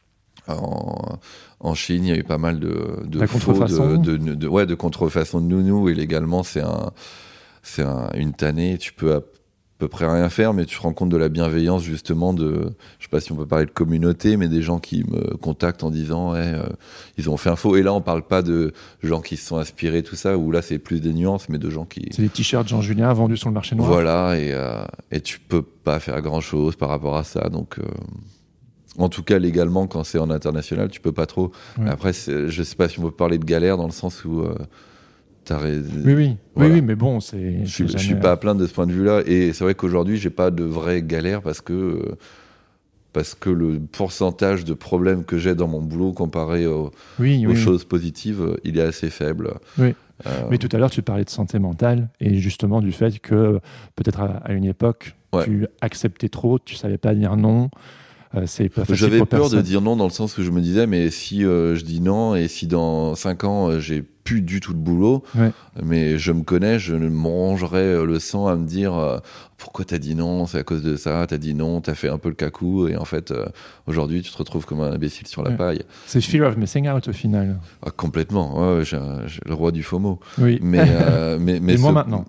Speaker 1: en, en Chine, il y a eu pas mal de, de
Speaker 2: La
Speaker 1: faux,
Speaker 2: contrefaçon.
Speaker 1: de, de, de- ouais, de contrefaçon de nounous. Et légalement, c'est, un, c'est un, une tannée. Tu peux à peu près rien faire, mais tu te rends compte de la bienveillance, justement, de. Je sais pas si on peut parler de communauté, mais des gens qui me contactent en disant ouais, euh, ils ont fait un faux. Et là, on parle pas de gens qui se sont inspirés, tout ça, où là, c'est plus des nuances, mais de gens qui.
Speaker 2: C'est des t-shirts Jean Julien vendus sur le marché noir.
Speaker 1: Voilà, et, euh, et tu peux pas faire grand chose par rapport à ça. Donc, euh, en tout cas, légalement, quand c'est en international, tu peux pas trop.
Speaker 2: Ouais.
Speaker 1: Après, c'est, je sais pas si on peut parler de galère dans le sens où euh, t'as ré-
Speaker 2: Oui, oui.
Speaker 1: Voilà.
Speaker 2: Oui, oui, mais bon, c'est.
Speaker 1: Je, suis-
Speaker 2: c'est
Speaker 1: je suis
Speaker 2: jamais-
Speaker 1: pas à plaindre de ce point de vue-là. Et c'est vrai qu'aujourd'hui, j'ai pas de vraie galère parce que. euh, parce que le pourcentage de problèmes que j'ai dans mon boulot comparé aux,
Speaker 2: Oui,
Speaker 1: aux
Speaker 2: oui.
Speaker 1: choses positives, euh, il est assez faible.
Speaker 2: Oui.
Speaker 1: Euh,
Speaker 2: Mais tout à l'heure, tu parlais de santé mentale et justement du fait que peut-être à, à une époque,
Speaker 1: Ouais.
Speaker 2: tu acceptais trop, tu savais pas dire non. Euh, c'est pas facile
Speaker 1: J'avais
Speaker 2: pour
Speaker 1: peur
Speaker 2: personne.
Speaker 1: de dire non dans le sens où je me disais, mais si euh, je dis non et si dans cinq ans euh, j'ai plus du tout de boulot,
Speaker 2: Ouais.
Speaker 1: mais je me connais, je me rongerais euh, le sang à me dire euh, pourquoi t'as dit non, c'est à cause de ça, t'as dit non, t'as fait un peu le cacou et en fait euh, aujourd'hui tu te retrouves comme un imbécile sur la
Speaker 2: Ouais.
Speaker 1: paille.
Speaker 2: C'est fear of missing out au final.
Speaker 1: Ah, complètement, ouais, ouais, j'ai, un- j'ai le roi du FOMO.
Speaker 2: Oui.
Speaker 1: Mais, euh, mais, mais
Speaker 2: Et moi
Speaker 1: ce-
Speaker 2: maintenant.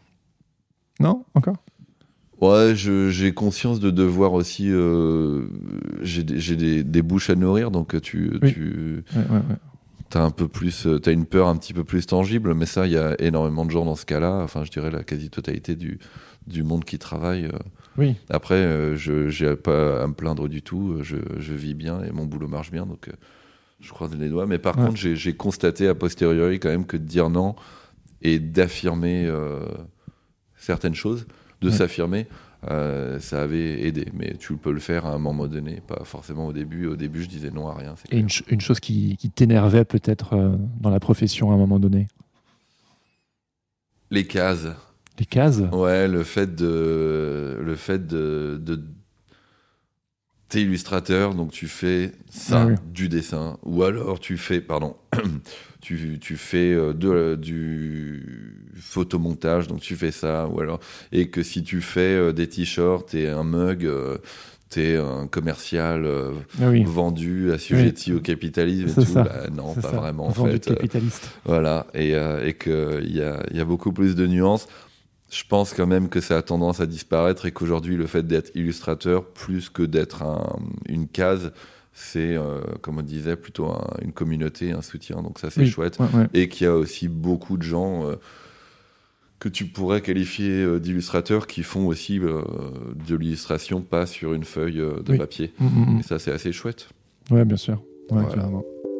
Speaker 2: Non, encore.
Speaker 1: Ouais, je- j'ai conscience de devoir aussi. euh, j'ai des, j'ai des, des bouches à nourrir, donc tu,
Speaker 2: Oui.
Speaker 1: tu
Speaker 2: Ouais, ouais, ouais.
Speaker 1: as un peu plus, euh, t'as une peur un petit peu plus tangible, mais ça, il y a énormément de gens dans ce cas-là. Enfin, je dirais la quasi-totalité du, du monde qui travaille. euh.
Speaker 2: Oui.
Speaker 1: Après, euh, je j'ai pas à me plaindre du tout. Je, je vis bien et mon boulot marche bien, donc euh, je croise les doigts. Mais par
Speaker 2: Ouais.
Speaker 1: contre, j'ai j'ai constaté a posteriori quand même que de dire non et d'affirmer euh, certaines choses, de
Speaker 2: ouais.
Speaker 1: s'affirmer, euh, ça avait aidé. Mais tu peux le faire à un moment donné, pas forcément au début. Au début, je disais non à rien.
Speaker 2: Et une, ch- une chose qui, qui t'énervait peut-être euh, dans la profession à un moment donné?
Speaker 1: Les cases.
Speaker 2: Les cases?
Speaker 1: Ouais, le fait de... Le fait de... de t'es illustrateur, donc tu fais ça,
Speaker 2: Ah oui.
Speaker 1: du dessin. Ou alors tu fais... Pardon. tu, tu fais euh, de, du photomontage, donc tu fais ça. Ou alors... Et que si tu fais euh, des t-shirts et un mug... Euh, t'es un commercial euh,
Speaker 2: ah oui.
Speaker 1: vendu, assujetti
Speaker 2: oui.
Speaker 1: au capitalisme
Speaker 2: C'est
Speaker 1: et tout.
Speaker 2: ça.
Speaker 1: Bah, non,
Speaker 2: C'est
Speaker 1: pas
Speaker 2: ça.
Speaker 1: vraiment
Speaker 2: Vendu
Speaker 1: en
Speaker 2: de
Speaker 1: fait.
Speaker 2: capitaliste.
Speaker 1: Euh, voilà, et, euh, et qu'il y a, y a beaucoup plus de nuances. Je pense quand même que ça a tendance à disparaître et qu'aujourd'hui, le fait d'être illustrateur, plus que d'être un, une case, c'est, euh, comme on disait, plutôt un, une communauté, un soutien. Donc ça, c'est
Speaker 2: Oui.
Speaker 1: chouette.
Speaker 2: Ouais, ouais.
Speaker 1: Et qu'il y a aussi beaucoup de gens... Euh, que tu pourrais qualifier euh, d'illustrateurs qui font aussi euh, de l'illustration, pas sur une feuille euh, de
Speaker 2: Oui.
Speaker 1: papier.
Speaker 2: Mm, mm, mm.
Speaker 1: Et ça, c'est assez chouette.
Speaker 2: Ouais, bien sûr. Ouais,
Speaker 1: Voilà.
Speaker 2: clairement.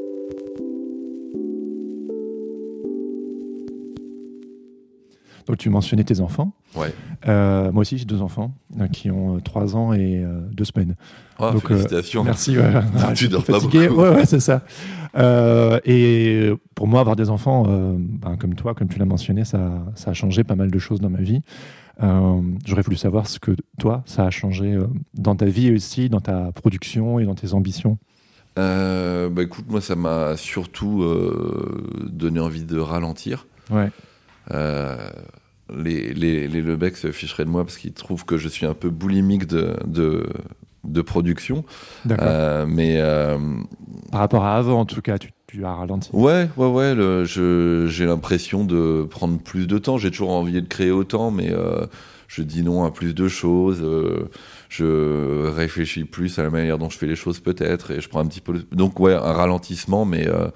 Speaker 2: Donc tu mentionnais tes enfants.
Speaker 1: Ouais.
Speaker 2: Euh, moi aussi j'ai deux enfants euh, qui ont trois ans et euh, deux semaines.
Speaker 1: Oh,
Speaker 2: Donc,
Speaker 1: félicitations.
Speaker 2: Euh, merci. Ouais,
Speaker 1: tu
Speaker 2: je suis
Speaker 1: dors pas
Speaker 2: fatigué.
Speaker 1: beaucoup.
Speaker 2: Ouais, ouais, c'est ça. Euh, et pour moi, avoir des enfants, euh, ben, comme toi, comme tu l'as mentionné, ça, ça a changé pas mal de choses dans ma vie. Euh, j'aurais voulu savoir ce que toi, ça a changé euh, dans ta vie aussi, dans ta production et dans tes ambitions.
Speaker 1: Euh, bah écoute, moi, ça m'a surtout euh, donné envie de ralentir.
Speaker 2: Ouais.
Speaker 1: Euh, les, les, les Lebec se ficheraient de moi parce qu'ils trouvent que je suis un peu boulimique de, de, de production.
Speaker 2: D'accord.
Speaker 1: Euh, mais euh,
Speaker 2: Par rapport à avant, en tout cas, tu, tu as ralenti.
Speaker 1: ouais, ouais, ouais. Le, je, j'ai l'impression de prendre plus de temps. J'ai toujours envie de créer autant, mais euh, je dis non à plus de choses. Euh, je réfléchis plus à la manière dont je fais les choses peut-être, et je prends un petit peu. Le... Donc ouais, un ralentissement, mais euh,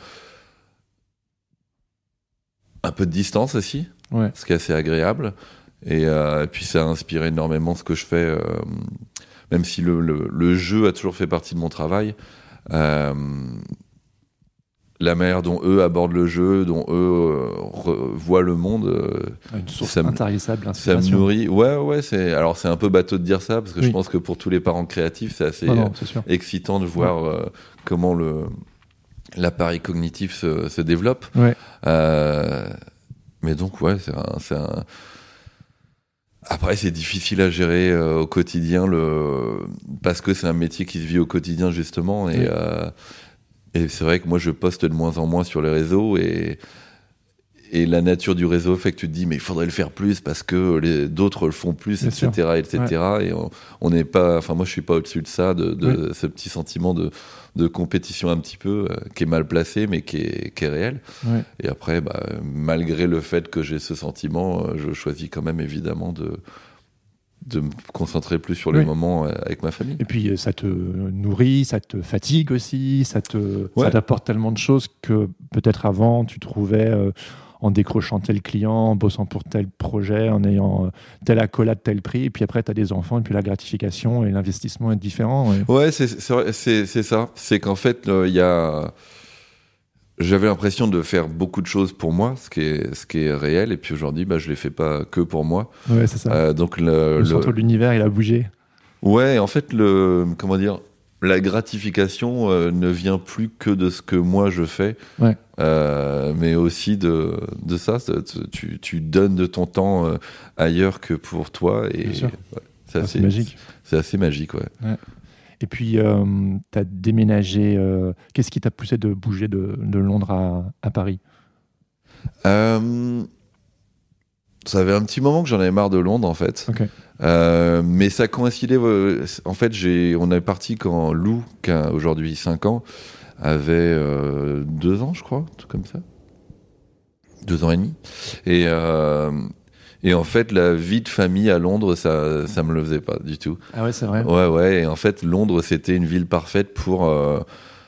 Speaker 1: un peu de distance aussi.
Speaker 2: Ouais.
Speaker 1: Ce qui est assez agréable. Et, euh, et puis ça a inspiré énormément ce que je fais, euh, même si le, le, le jeu a toujours fait partie de mon travail. Euh, la manière dont eux abordent le jeu, dont eux euh, re- voient le monde, euh,
Speaker 2: Une source
Speaker 1: ça me-
Speaker 2: intarissable
Speaker 1: ça me
Speaker 2: d'inspiration.
Speaker 1: nourrit. Ouais, ouais, c'est... Alors c'est un peu bateau de dire ça, parce que je
Speaker 2: Oui.
Speaker 1: pense que pour tous les parents créatifs, c'est assez
Speaker 2: Non, non, c'est sûr.
Speaker 1: excitant de voir euh, comment le, l'appareil cognitif se, se développe.
Speaker 2: Ouais.
Speaker 1: Euh, mais donc, ouais, c'est un, c'est un... Après, c'est difficile à gérer euh, au quotidien, le... parce que c'est un métier qui se vit au quotidien, justement. Et,
Speaker 2: Oui.
Speaker 1: euh, et c'est vrai que moi, je poste de moins en moins sur les réseaux. Et, et la nature du réseau fait que tu te dis, mais il faudrait le faire plus parce que les... d'autres le font plus,
Speaker 2: Bien
Speaker 1: et cetera, et cetera. Et on n'est pas... Enfin, moi, je suis pas au-dessus de ça, de, de
Speaker 2: Oui.
Speaker 1: ce petit sentiment de, de compétition un petit peu, euh, qui est mal placé, mais qui est, qui est réel.
Speaker 2: Ouais.
Speaker 1: Et après, bah, malgré le fait que j'ai ce sentiment, euh, je choisis quand même évidemment de, de me concentrer plus sur les
Speaker 2: Oui.
Speaker 1: moments euh, avec ma famille.
Speaker 2: Et puis euh, ça te nourrit, ça te fatigue aussi, ça te,
Speaker 1: Ouais.
Speaker 2: ça t'apporte tellement de choses que peut-être avant tu trouvais euh, en décrochant tel client, en bossant pour tel projet, en ayant euh, telle accolade, tel prix, et puis après tu as des enfants, et puis la gratification et l'investissement est différent. Ouais.
Speaker 1: Ouais, c'est, c'est, vrai, c'est, c'est ça. C'est qu'en fait, il euh, y a... J'avais l'impression de faire beaucoup de choses pour moi, ce qui est, ce qui est réel, et puis aujourd'hui, bah, je les fais pas que pour moi.
Speaker 2: Ouais, c'est ça.
Speaker 1: Euh, donc le,
Speaker 2: le,
Speaker 1: le-
Speaker 2: centre de l'univers, il a bougé.
Speaker 1: Ouais, en fait, le, comment dire, la gratification euh, ne vient plus que de ce que moi je fais,
Speaker 2: Ouais.
Speaker 1: euh, mais aussi de, de ça. c'est- Tu, tu donnes de ton temps euh, ailleurs que pour toi, et
Speaker 2: Bien sûr.
Speaker 1: ouais, c'est,
Speaker 2: Ah,
Speaker 1: assez,
Speaker 2: c'est magique.
Speaker 1: c'est assez magique, ouais.
Speaker 2: Et puis, euh, tu as déménagé. euh, Qu'est-ce qui t'a poussé de bouger de, de Londres à, à Paris?
Speaker 1: Euh, ça avait un petit moment que j'en avais marre de Londres, en fait.
Speaker 2: Ok.
Speaker 1: Euh, mais ça coïncidait. euh, en fait, j'ai, on est parti quand Lou, qui a aujourd'hui cinq ans, avait euh, deux ans, je crois, tout comme ça. Deux ans et demi. Et, euh, et en fait, la vie de famille à Londres, ça, ça me le faisait pas du tout.
Speaker 2: Ah ouais, c'est vrai.
Speaker 1: Ouais, ouais. Et en fait, Londres, c'était une ville parfaite pour euh,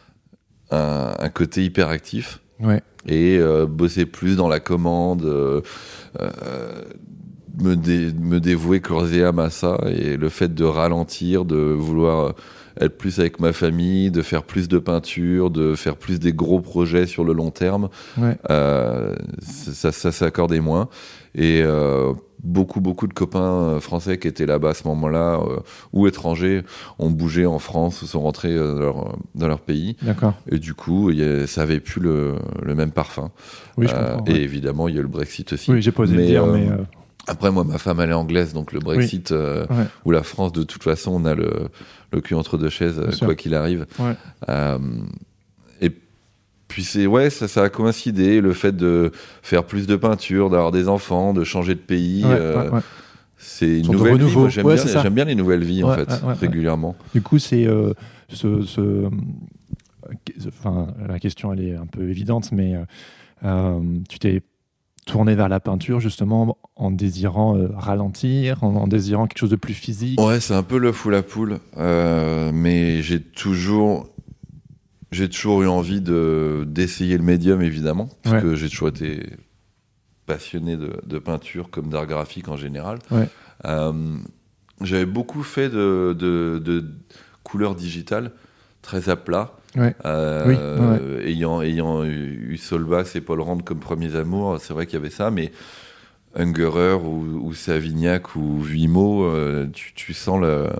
Speaker 1: un, un côté hyperactif.
Speaker 2: Ouais.
Speaker 1: Et euh, bosser plus dans la commande, euh, euh, me, dé, me dévouer corps et âme à ça, et le fait de ralentir, de vouloir être plus avec ma famille, de faire plus de peinture, de faire plus des gros projets sur le long terme,
Speaker 2: ouais.
Speaker 1: euh, ça, ça s'accordait moins. Et euh, beaucoup, beaucoup de copains français qui étaient là-bas à ce moment-là, euh, ou étrangers, ont bougé en France, ou sont rentrés dans leur, dans leur pays.
Speaker 2: D'accord.
Speaker 1: Et du coup, y a, ça avait plus le, le même parfum.
Speaker 2: Oui, je
Speaker 1: euh,
Speaker 2: comprends.
Speaker 1: Et
Speaker 2: ouais.
Speaker 1: évidemment, il y a eu le Brexit aussi.
Speaker 2: Oui, j'ai posé
Speaker 1: mais,
Speaker 2: le dire,
Speaker 1: euh,
Speaker 2: mais... Euh...
Speaker 1: Après, moi, ma femme, elle est anglaise, donc le Brexit,
Speaker 2: oui.
Speaker 1: euh,
Speaker 2: ouais.
Speaker 1: ou la France, de toute façon, on a le, le cul entre deux chaises,
Speaker 2: Bien
Speaker 1: quoi
Speaker 2: sûr.
Speaker 1: qu'il arrive.
Speaker 2: Ouais.
Speaker 1: Euh, et puis, c'est, ouais, ça, ça a coïncidé, le fait de faire plus de peinture, d'avoir des enfants, de changer de pays.
Speaker 2: Ouais,
Speaker 1: euh,
Speaker 2: ouais, ouais.
Speaker 1: C'est une
Speaker 2: Sorte de
Speaker 1: nouvelle vie.
Speaker 2: renouveau.
Speaker 1: Moi, j'aime,
Speaker 2: Ouais,
Speaker 1: bien,
Speaker 2: c'est ça.
Speaker 1: j'aime bien les nouvelles vies,
Speaker 2: Ouais,
Speaker 1: en fait,
Speaker 2: ouais, ouais,
Speaker 1: régulièrement.
Speaker 2: Du coup, c'est... Euh, ce, ce, enfin, la question, elle est un peu évidente, mais euh, tu t'es tourné vers la peinture justement en désirant euh, ralentir, en, en désirant quelque chose de plus physique.
Speaker 1: Ouais, c'est un peu l'œuf ou la poule, euh, mais j'ai toujours, j'ai toujours eu envie de d'essayer le médium, évidemment, parce
Speaker 2: ouais.
Speaker 1: que j'ai toujours été passionné de, de peinture comme d'art graphique en général.
Speaker 2: Ouais.
Speaker 1: Euh, j'avais beaucoup fait de, de, de couleurs digitales, très à plat.
Speaker 2: Ouais.
Speaker 1: Euh,
Speaker 2: oui, ouais, ouais.
Speaker 1: ayant, ayant eu Solbax et Paul Rand comme premiers amours, c'est vrai qu'il y avait ça, mais Ungerer ou, ou Savignac ou Vuillemaut, euh, tu, tu sens le,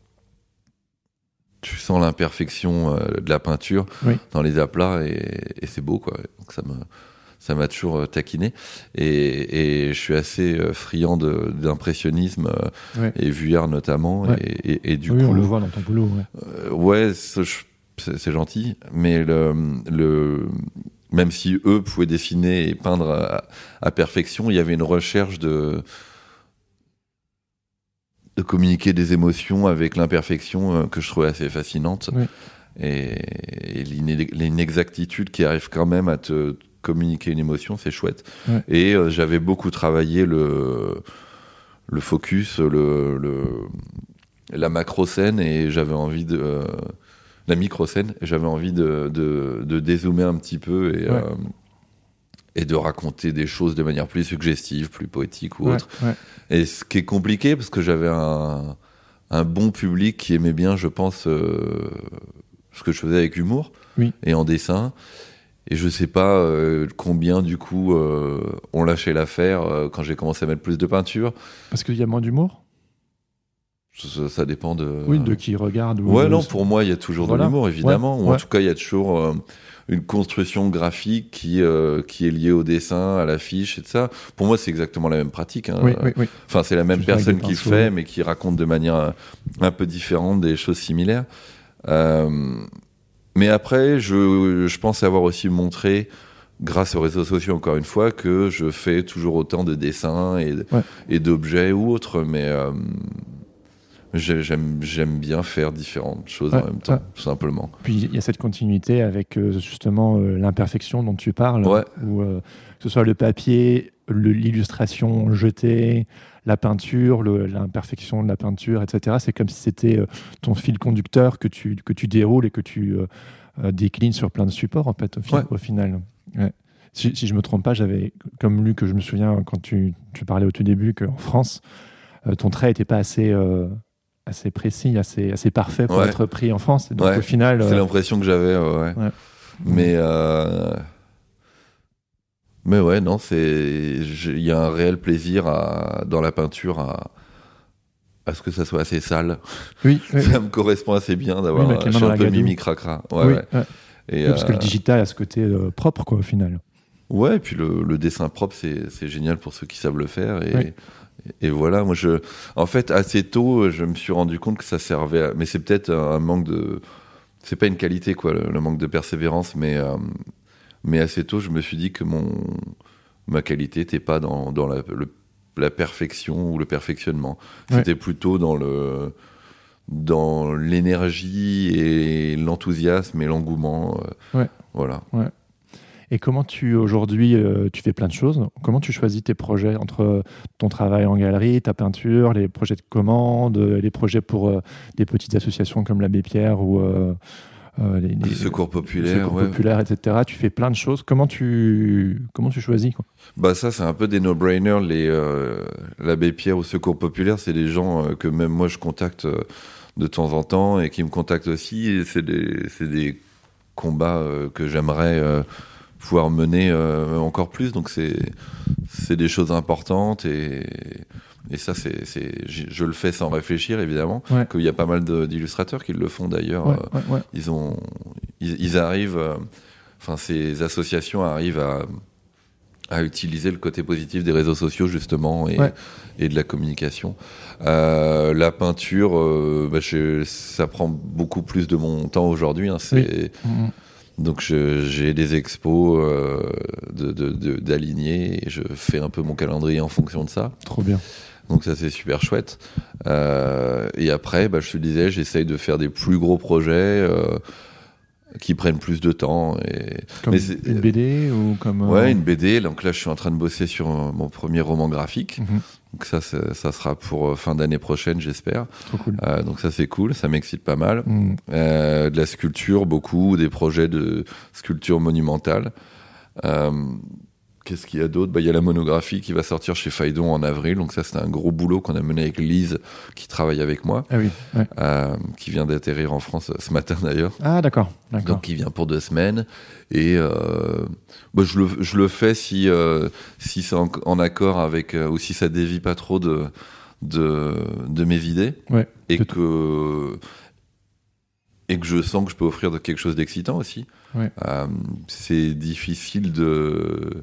Speaker 1: tu sens l'imperfection euh, de la peinture
Speaker 2: oui.
Speaker 1: dans les aplats, et, et c'est beau, quoi. Donc ça me, ça m'a toujours euh, taquiné, et, et je suis assez euh, friand de, d'impressionnisme euh,
Speaker 2: ouais.
Speaker 1: et Vuillard notamment,
Speaker 2: ouais.
Speaker 1: et, et, et du
Speaker 2: oui,
Speaker 1: coup,
Speaker 2: on le voit dans ton boulot. Ouais,
Speaker 1: euh, ouais, c'est, c'est, c'est gentil, mais le, le même si eux pouvaient dessiner et peindre à, à perfection, il y avait une recherche de, de communiquer des émotions avec l'imperfection euh, que je trouvais assez fascinante.
Speaker 2: oui.
Speaker 1: Et, et l'inexactitude qui arrive quand même à te communiquer une émotion, c'est chouette.
Speaker 2: Ouais.
Speaker 1: Et euh, j'avais beaucoup travaillé le, le focus, le, le, la macro-scène, et j'avais envie de... Euh, la micro-scène, et j'avais envie de, de, de dézoomer un petit peu et,
Speaker 2: ouais.
Speaker 1: euh, et de raconter des choses de manière plus suggestive, plus poétique ou
Speaker 2: ouais,
Speaker 1: autre.
Speaker 2: Ouais.
Speaker 1: Et ce qui est compliqué, parce que j'avais un, un bon public qui aimait bien, je pense, euh, ce que je faisais avec humour
Speaker 2: oui.
Speaker 1: et en dessin. Et je sais pas euh, combien, du coup, euh, ont lâché l'affaire euh, quand j'ai commencé à mettre plus de peinture.
Speaker 2: Parce qu'il y a moins d'humour ?
Speaker 1: Ça, ça dépend de...
Speaker 2: Oui, de qui regarde.
Speaker 1: Ouais,
Speaker 2: de...
Speaker 1: non, pour moi, il y a toujours
Speaker 2: voilà.
Speaker 1: de l'humour, évidemment.
Speaker 2: Ouais,
Speaker 1: ou
Speaker 2: ouais.
Speaker 1: en tout cas, il y a toujours euh, une construction graphique qui, euh, qui est liée au dessin, à l'affiche et tout ça. Pour moi, c'est exactement la même pratique. Hein.
Speaker 2: Oui, oui, oui.
Speaker 1: Enfin, c'est la même
Speaker 2: Je
Speaker 1: personne qui le fait, mais qui raconte de manière un, un peu différente des choses similaires. Euh, mais après, je, je pense avoir aussi montré, grâce aux réseaux sociaux, encore une fois, que je fais toujours autant de dessins et,
Speaker 2: ouais.
Speaker 1: et d'objets ou autres. Mais... Euh, J'aime, j'aime bien faire différentes choses
Speaker 2: ouais,
Speaker 1: en même temps,
Speaker 2: ouais.
Speaker 1: tout simplement.
Speaker 2: Puis il y a cette continuité avec euh, justement euh, l'imperfection dont tu parles,
Speaker 1: ouais.
Speaker 2: où euh, que ce soit le papier, le, l'illustration jetée, la peinture, le, l'imperfection de la peinture, et cetera. C'est comme si c'était euh, ton fil conducteur que tu, que tu déroules et que tu euh, euh, déclines sur plein de supports, en fait, au, fi-
Speaker 1: ouais.
Speaker 2: au final. Ouais. Si, si je ne me trompe pas, j'avais comme lu que je me souviens quand tu, tu parlais au tout début qu'en France, euh, ton trait n'était pas assez... Euh, assez précis, assez, assez parfait pour
Speaker 1: ouais.
Speaker 2: être pris en France. Et donc
Speaker 1: ouais.
Speaker 2: au final...
Speaker 1: C'est
Speaker 2: euh...
Speaker 1: l'impression que j'avais, ouais. ouais. Mais, euh... mais ouais, non, c'est... Il y a un réel plaisir à... dans la peinture à... à ce que ça soit assez sale.
Speaker 2: Oui, oui.
Speaker 1: Ça me correspond assez bien d'avoir
Speaker 2: oui,
Speaker 1: un, un peu mimi cracra. Ouais,
Speaker 2: oui,
Speaker 1: ouais.
Speaker 2: ouais.
Speaker 1: Et
Speaker 2: oui,
Speaker 1: euh...
Speaker 2: parce que le digital a ce côté euh, propre, quoi, au final.
Speaker 1: Ouais, et puis le, le dessin propre, c'est, c'est génial pour ceux qui savent le faire. Et...
Speaker 2: Oui.
Speaker 1: Et voilà, moi, je, en fait, assez tôt, je me suis rendu compte que ça servait à... Mais c'est peut-être un manque de... C'est pas une qualité, quoi, le, le manque de persévérance, mais, euh... mais assez tôt, je me suis dit que mon... ma qualité n'était pas dans, dans la, le... la perfection ou le perfectionnement. C'était ouais. plutôt dans le... dans l'énergie et l'enthousiasme et l'engouement.
Speaker 2: Ouais.
Speaker 1: Voilà.
Speaker 2: Ouais. Et comment tu, aujourd'hui, euh, tu fais plein de choses. Comment tu choisis tes projets entre ton travail en galerie, ta peinture, les projets de commande, les projets pour euh, des petites associations comme l'Abbé Pierre ou, euh, euh, les, les
Speaker 1: secours populaires,
Speaker 2: secours
Speaker 1: ouais.
Speaker 2: populaires, et cetera. Tu fais plein de choses. Comment tu, comment tu choisis, quoi?
Speaker 1: Bah ça, c'est un peu des no-brainers. Les, euh, l'abbé Pierre au secours populaire, c'est des gens euh, que même moi, je contacte euh, de temps en temps et qui me contactent aussi. Et c'est des, c'est des combats euh, que j'aimerais euh, pouvoir mener euh, encore plus. Donc, c'est, c'est des choses importantes et... Et ça, c'est, c'est, je le fais sans réfléchir, évidemment.
Speaker 2: Ouais.
Speaker 1: Qu'il y a pas mal de, d'illustrateurs qui le font d'ailleurs.
Speaker 2: Ouais,
Speaker 1: euh,
Speaker 2: ouais, ouais.
Speaker 1: Ils ont, ils, ils arrivent, euh, enfin, ces associations arrivent à, à utiliser le côté positif des réseaux sociaux justement et,
Speaker 2: Ouais.
Speaker 1: et de la communication. Euh, la peinture, euh, bah, je, ça prend beaucoup plus de mon temps aujourd'hui. Hein, c'est,
Speaker 2: Oui. Mmh.
Speaker 1: Donc je, j'ai des expos euh, de, de, de, d'alignés et je fais un peu mon calendrier en fonction de ça.
Speaker 2: Trop bien.
Speaker 1: Donc ça, c'est super chouette. Euh, et après, bah, je te disais, j'essaye de faire des plus gros projets euh, qui prennent plus de temps. Et...
Speaker 2: Comme
Speaker 1: Mais c'est...
Speaker 2: une B D ou comme...
Speaker 1: Ouais,
Speaker 2: euh...
Speaker 1: une B D. Donc là, je suis en train de bosser sur euh, mon premier roman graphique.
Speaker 2: Mmh.
Speaker 1: Donc ça, ça, ça sera pour euh, fin d'année prochaine, j'espère.
Speaker 2: Trop cool.
Speaker 1: Euh, donc ça, c'est cool. Ça m'excite pas mal.
Speaker 2: Mmh.
Speaker 1: Euh, de la sculpture, beaucoup. Des projets de sculpture monumentale. Euh, Qu'est-ce qu'il y a d'autre? Bah, il y a la monographie qui va sortir chez Phaidon en avril. Donc ça, c'est un gros boulot qu'on a mené avec Lise, qui travaille avec moi,
Speaker 2: Ah oui, ouais.
Speaker 1: euh, qui vient d'atterrir en France ce matin d'ailleurs.
Speaker 2: Ah d'accord, d'accord.
Speaker 1: Donc il vient pour deux semaines. Et euh, bah, je, le, je le fais si, euh, si c'est en, en accord avec, euh, ou si ça dévie pas trop de, de, de mes idées.
Speaker 2: Ouais.
Speaker 1: Et
Speaker 2: De-
Speaker 1: que, et que je sens que je peux offrir de quelque chose d'excitant aussi.
Speaker 2: Ouais.
Speaker 1: Euh, c'est difficile de...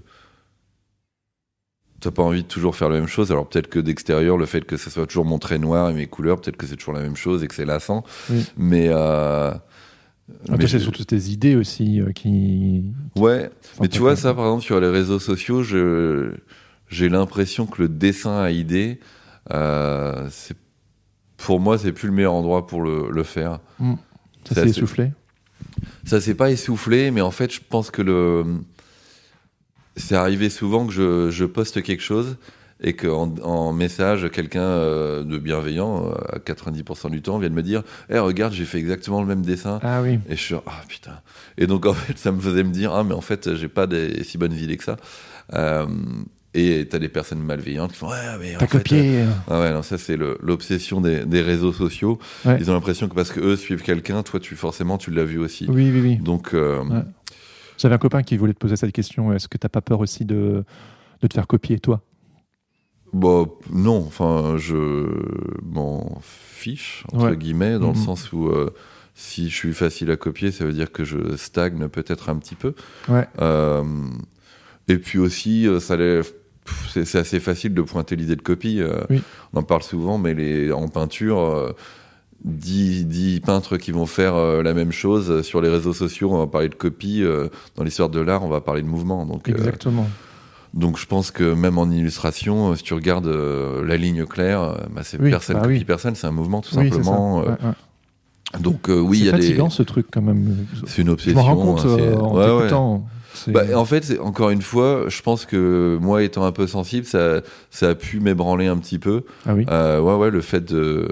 Speaker 1: T'as pas envie de toujours faire la même chose, alors peut-être que d'extérieur, le fait que ce soit toujours mon trait noir et mes couleurs, peut-être que c'est toujours la même chose et que c'est lassant.
Speaker 2: Oui.
Speaker 1: Mais... Euh,
Speaker 2: Après,
Speaker 1: mais
Speaker 2: c'est
Speaker 1: je-
Speaker 2: surtout tes idées aussi euh, qui...
Speaker 1: Ouais,
Speaker 2: Enfin,
Speaker 1: mais tu
Speaker 2: pas
Speaker 1: vois,
Speaker 2: comme-
Speaker 1: ça, par exemple, sur les réseaux sociaux, je, j'ai l'impression que le dessin à idées, euh, c'est, pour moi, c'est plus le meilleur endroit pour le, le faire.
Speaker 2: Mmh. Ça
Speaker 1: C'est
Speaker 2: s'est
Speaker 1: assez-
Speaker 2: essoufflé.
Speaker 1: Ça s'est pas essoufflé, mais en fait, je pense que le, c'est arrivé souvent que je, je poste quelque chose et qu'en en message, quelqu'un euh, de bienveillant, euh, à quatre-vingt-dix pour cent du temps, vienne me dire « Eh, regarde, j'ai fait exactement le même dessin. »
Speaker 2: Ah oui.
Speaker 1: Et je suis « Ah, putain !» Et donc, en fait, ça me faisait me dire « Ah, mais en fait, j'ai pas des si bonnes idées que ça. Euh, » Et t'as des personnes malveillantes qui font « Ouais, mais en
Speaker 2: T'as
Speaker 1: fait,
Speaker 2: copié.
Speaker 1: euh, ah ouais, non, ça, c'est le, l'obsession des, des réseaux sociaux.
Speaker 2: Ouais.
Speaker 1: Ils ont l'impression que parce qu'eux suivent quelqu'un, toi, tu, forcément, tu l'as vu aussi.
Speaker 2: Oui, oui, oui.
Speaker 1: Donc, euh,
Speaker 2: Ouais. J'avais un copain qui voulait te poser cette question. Est-ce que t'as pas peur aussi de, de te faire copier, toi?
Speaker 1: bon, non, enfin, je m'en fiche, entre
Speaker 2: Ouais.
Speaker 1: guillemets, dans
Speaker 2: Mhm.
Speaker 1: le sens où euh, si je suis facile à copier, ça veut dire que je stagne peut-être un petit peu.
Speaker 2: Ouais.
Speaker 1: Euh, et puis aussi, euh, ça l'est- pff, c'est, c'est assez facile de pointer l'idée de copie. euh,
Speaker 2: Oui.
Speaker 1: On en parle souvent, mais les, en peinture, euh, dix, dix peintres qui vont faire euh, la même chose sur les réseaux sociaux, on va parler de copie. euh, dans l'histoire de l'art, on va parler de mouvement. Donc, euh,
Speaker 2: Exactement.
Speaker 1: donc je pense que même en illustration, euh, si tu regardes euh, la ligne claire, euh, bah, c'est
Speaker 2: Oui,
Speaker 1: personne
Speaker 2: bah
Speaker 1: copie
Speaker 2: oui.
Speaker 1: personne, c'est un mouvement tout
Speaker 2: Oui, c'est ça.
Speaker 1: simplement. euh,
Speaker 2: Ouais, ouais.
Speaker 1: Donc euh, oui, il
Speaker 2: c'est
Speaker 1: y a des.
Speaker 2: fatigant ce truc quand même.
Speaker 1: C'est une
Speaker 2: Je
Speaker 1: obsession.
Speaker 2: m'en rends compte
Speaker 1: hein, c'est-
Speaker 2: euh, en
Speaker 1: Ouais, ouais.
Speaker 2: t'écoutant. C'est-
Speaker 1: Bah, en fait, c'est- encore une fois, je pense que moi, étant un peu sensible, ça, ça a pu m'ébranler un petit peu.
Speaker 2: Ah oui.
Speaker 1: Euh, ouais, ouais, le fait de.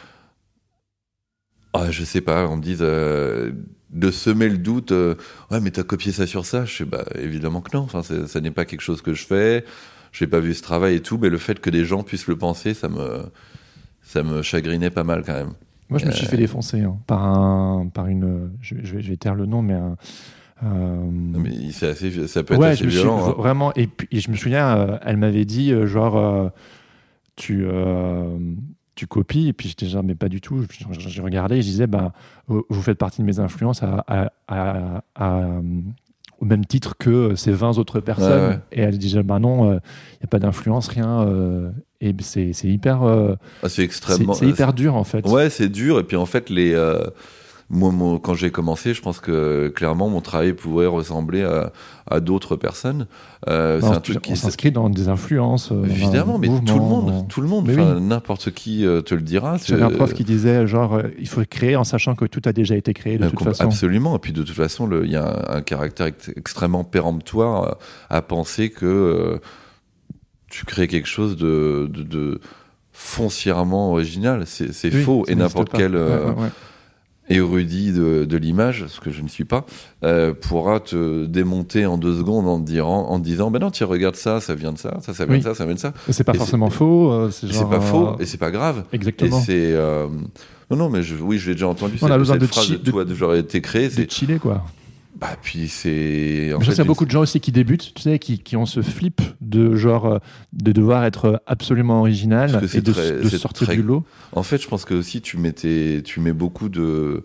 Speaker 1: Ah, je sais pas, on me dise. euh, de semer le doute, euh, ouais, mais t'as copié ça sur ça. Je sais, bah, évidemment que non. Enfin, c'est- ça n'est pas quelque chose que je fais. J'ai pas vu ce travail et tout, mais le fait que des gens puissent le penser, ça me, ça me chagrinait pas mal quand même.
Speaker 2: Moi, je me suis
Speaker 1: Euh,
Speaker 2: fait défoncer hein, par un, par une. Je, je vais, je vais taire le nom, mais un. euh,
Speaker 1: Mais c'est assez, ça peut être
Speaker 2: ouais,
Speaker 1: assez
Speaker 2: je me suis
Speaker 1: violent. hein.
Speaker 2: vraiment. Et, puis, et je me souviens, euh, elle m'avait dit euh, genre, euh, tu, euh, tu copies. Et puis j'étais genre, mais pas du tout. Je, je- je regardais et je disais, bah, vous vous faites partie de mes influences à, à- à- à, euh, au même titre que ces vingt autres personnes.
Speaker 1: Ouais, ouais.
Speaker 2: Et elle disait, bah non, il n'y a pas d'influence, rien. euh, et c'est c'est hyper, euh,
Speaker 1: Ah, c'est
Speaker 2: c'est
Speaker 1: extrêmement.
Speaker 2: c'est hyper dur en fait.
Speaker 1: Ouais, c'est dur. Et puis en fait, les, euh, moi, mon- quand j'ai commencé, je pense que clairement mon travail pouvait ressembler à, à d'autres personnes. Euh,
Speaker 2: Bah,
Speaker 1: c'est
Speaker 2: on,
Speaker 1: un truc qui.
Speaker 2: on s'inscrit dans des influences. euh, dans un
Speaker 1: Évidemment, mais
Speaker 2: mouvement,
Speaker 1: tout le monde,
Speaker 2: dans-
Speaker 1: tout le monde,
Speaker 2: Mais
Speaker 1: enfin,
Speaker 2: oui.
Speaker 1: n'importe qui euh, te le dira. c'est-
Speaker 2: J'avais un prof qui disait genre euh, il faut créer en sachant que tout a déjà été créé de
Speaker 1: Euh,
Speaker 2: toute
Speaker 1: com-
Speaker 2: façon.
Speaker 1: Absolument. Et puis de toute façon, le- il y a un, un caractère ex- extrêmement péremptoire euh, à penser que euh, tu crées quelque chose de, de, de foncièrement original. C'est, c'est
Speaker 2: Oui,
Speaker 1: faux.
Speaker 2: ça
Speaker 1: Et
Speaker 2: n'existe
Speaker 1: n'importe
Speaker 2: pas.
Speaker 1: quel. euh,
Speaker 2: Ouais, ouais, ouais.
Speaker 1: érudit de, de l'image, ce que je ne suis pas, euh, pourra te démonter en deux secondes en te, dirant, en te disant ben non, tu regardes ça, ça vient de ça, ça, ça vient
Speaker 2: oui.
Speaker 1: de ça, ça vient de ça.
Speaker 2: Et c'est pas
Speaker 1: et
Speaker 2: forcément
Speaker 1: c'est,
Speaker 2: faux. Euh, c'est,
Speaker 1: genre,
Speaker 2: genre,
Speaker 1: c'est pas faux
Speaker 2: euh...
Speaker 1: et c'est pas grave.
Speaker 2: Exactement.
Speaker 1: Et c'est. Euh... Non, non, mais je, oui, je l'ai déjà entendu.
Speaker 2: On
Speaker 1: cette,
Speaker 2: a besoin
Speaker 1: cette
Speaker 2: de
Speaker 1: phrase
Speaker 2: chi-
Speaker 1: de toi, de, j'aurais été créé.
Speaker 2: De
Speaker 1: c'est
Speaker 2: chiller, quoi.
Speaker 1: Bah, puis c'est. En
Speaker 2: je
Speaker 1: fait,
Speaker 2: sais qu'il y a beaucoup de gens aussi qui débutent, tu sais, qui, qui ont ce flip de genre de devoir être absolument original et de, très, de sortir
Speaker 1: très...
Speaker 2: du lot.
Speaker 1: En fait, je pense que aussi tu mettais, tu mets beaucoup de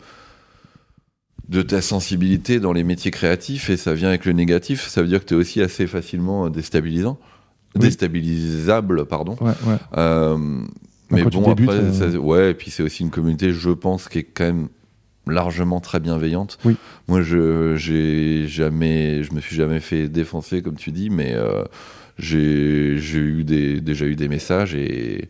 Speaker 1: de ta sensibilité dans les métiers créatifs et ça vient avec le négatif. Ça veut dire que tu es aussi assez facilement déstabilisant, oui. déstabilisable, pardon.
Speaker 2: Ouais, ouais.
Speaker 1: Euh, mais
Speaker 2: quand
Speaker 1: bon,
Speaker 2: débutes,
Speaker 1: après,
Speaker 2: euh...
Speaker 1: ça, ouais, et puis c'est aussi une communauté, je pense, qui est quand même largement très bienveillante.
Speaker 2: Oui.
Speaker 1: Moi, je j'ai jamais, je me suis jamais fait défoncer comme tu dis, mais euh, j'ai j'ai eu des déjà eu des messages et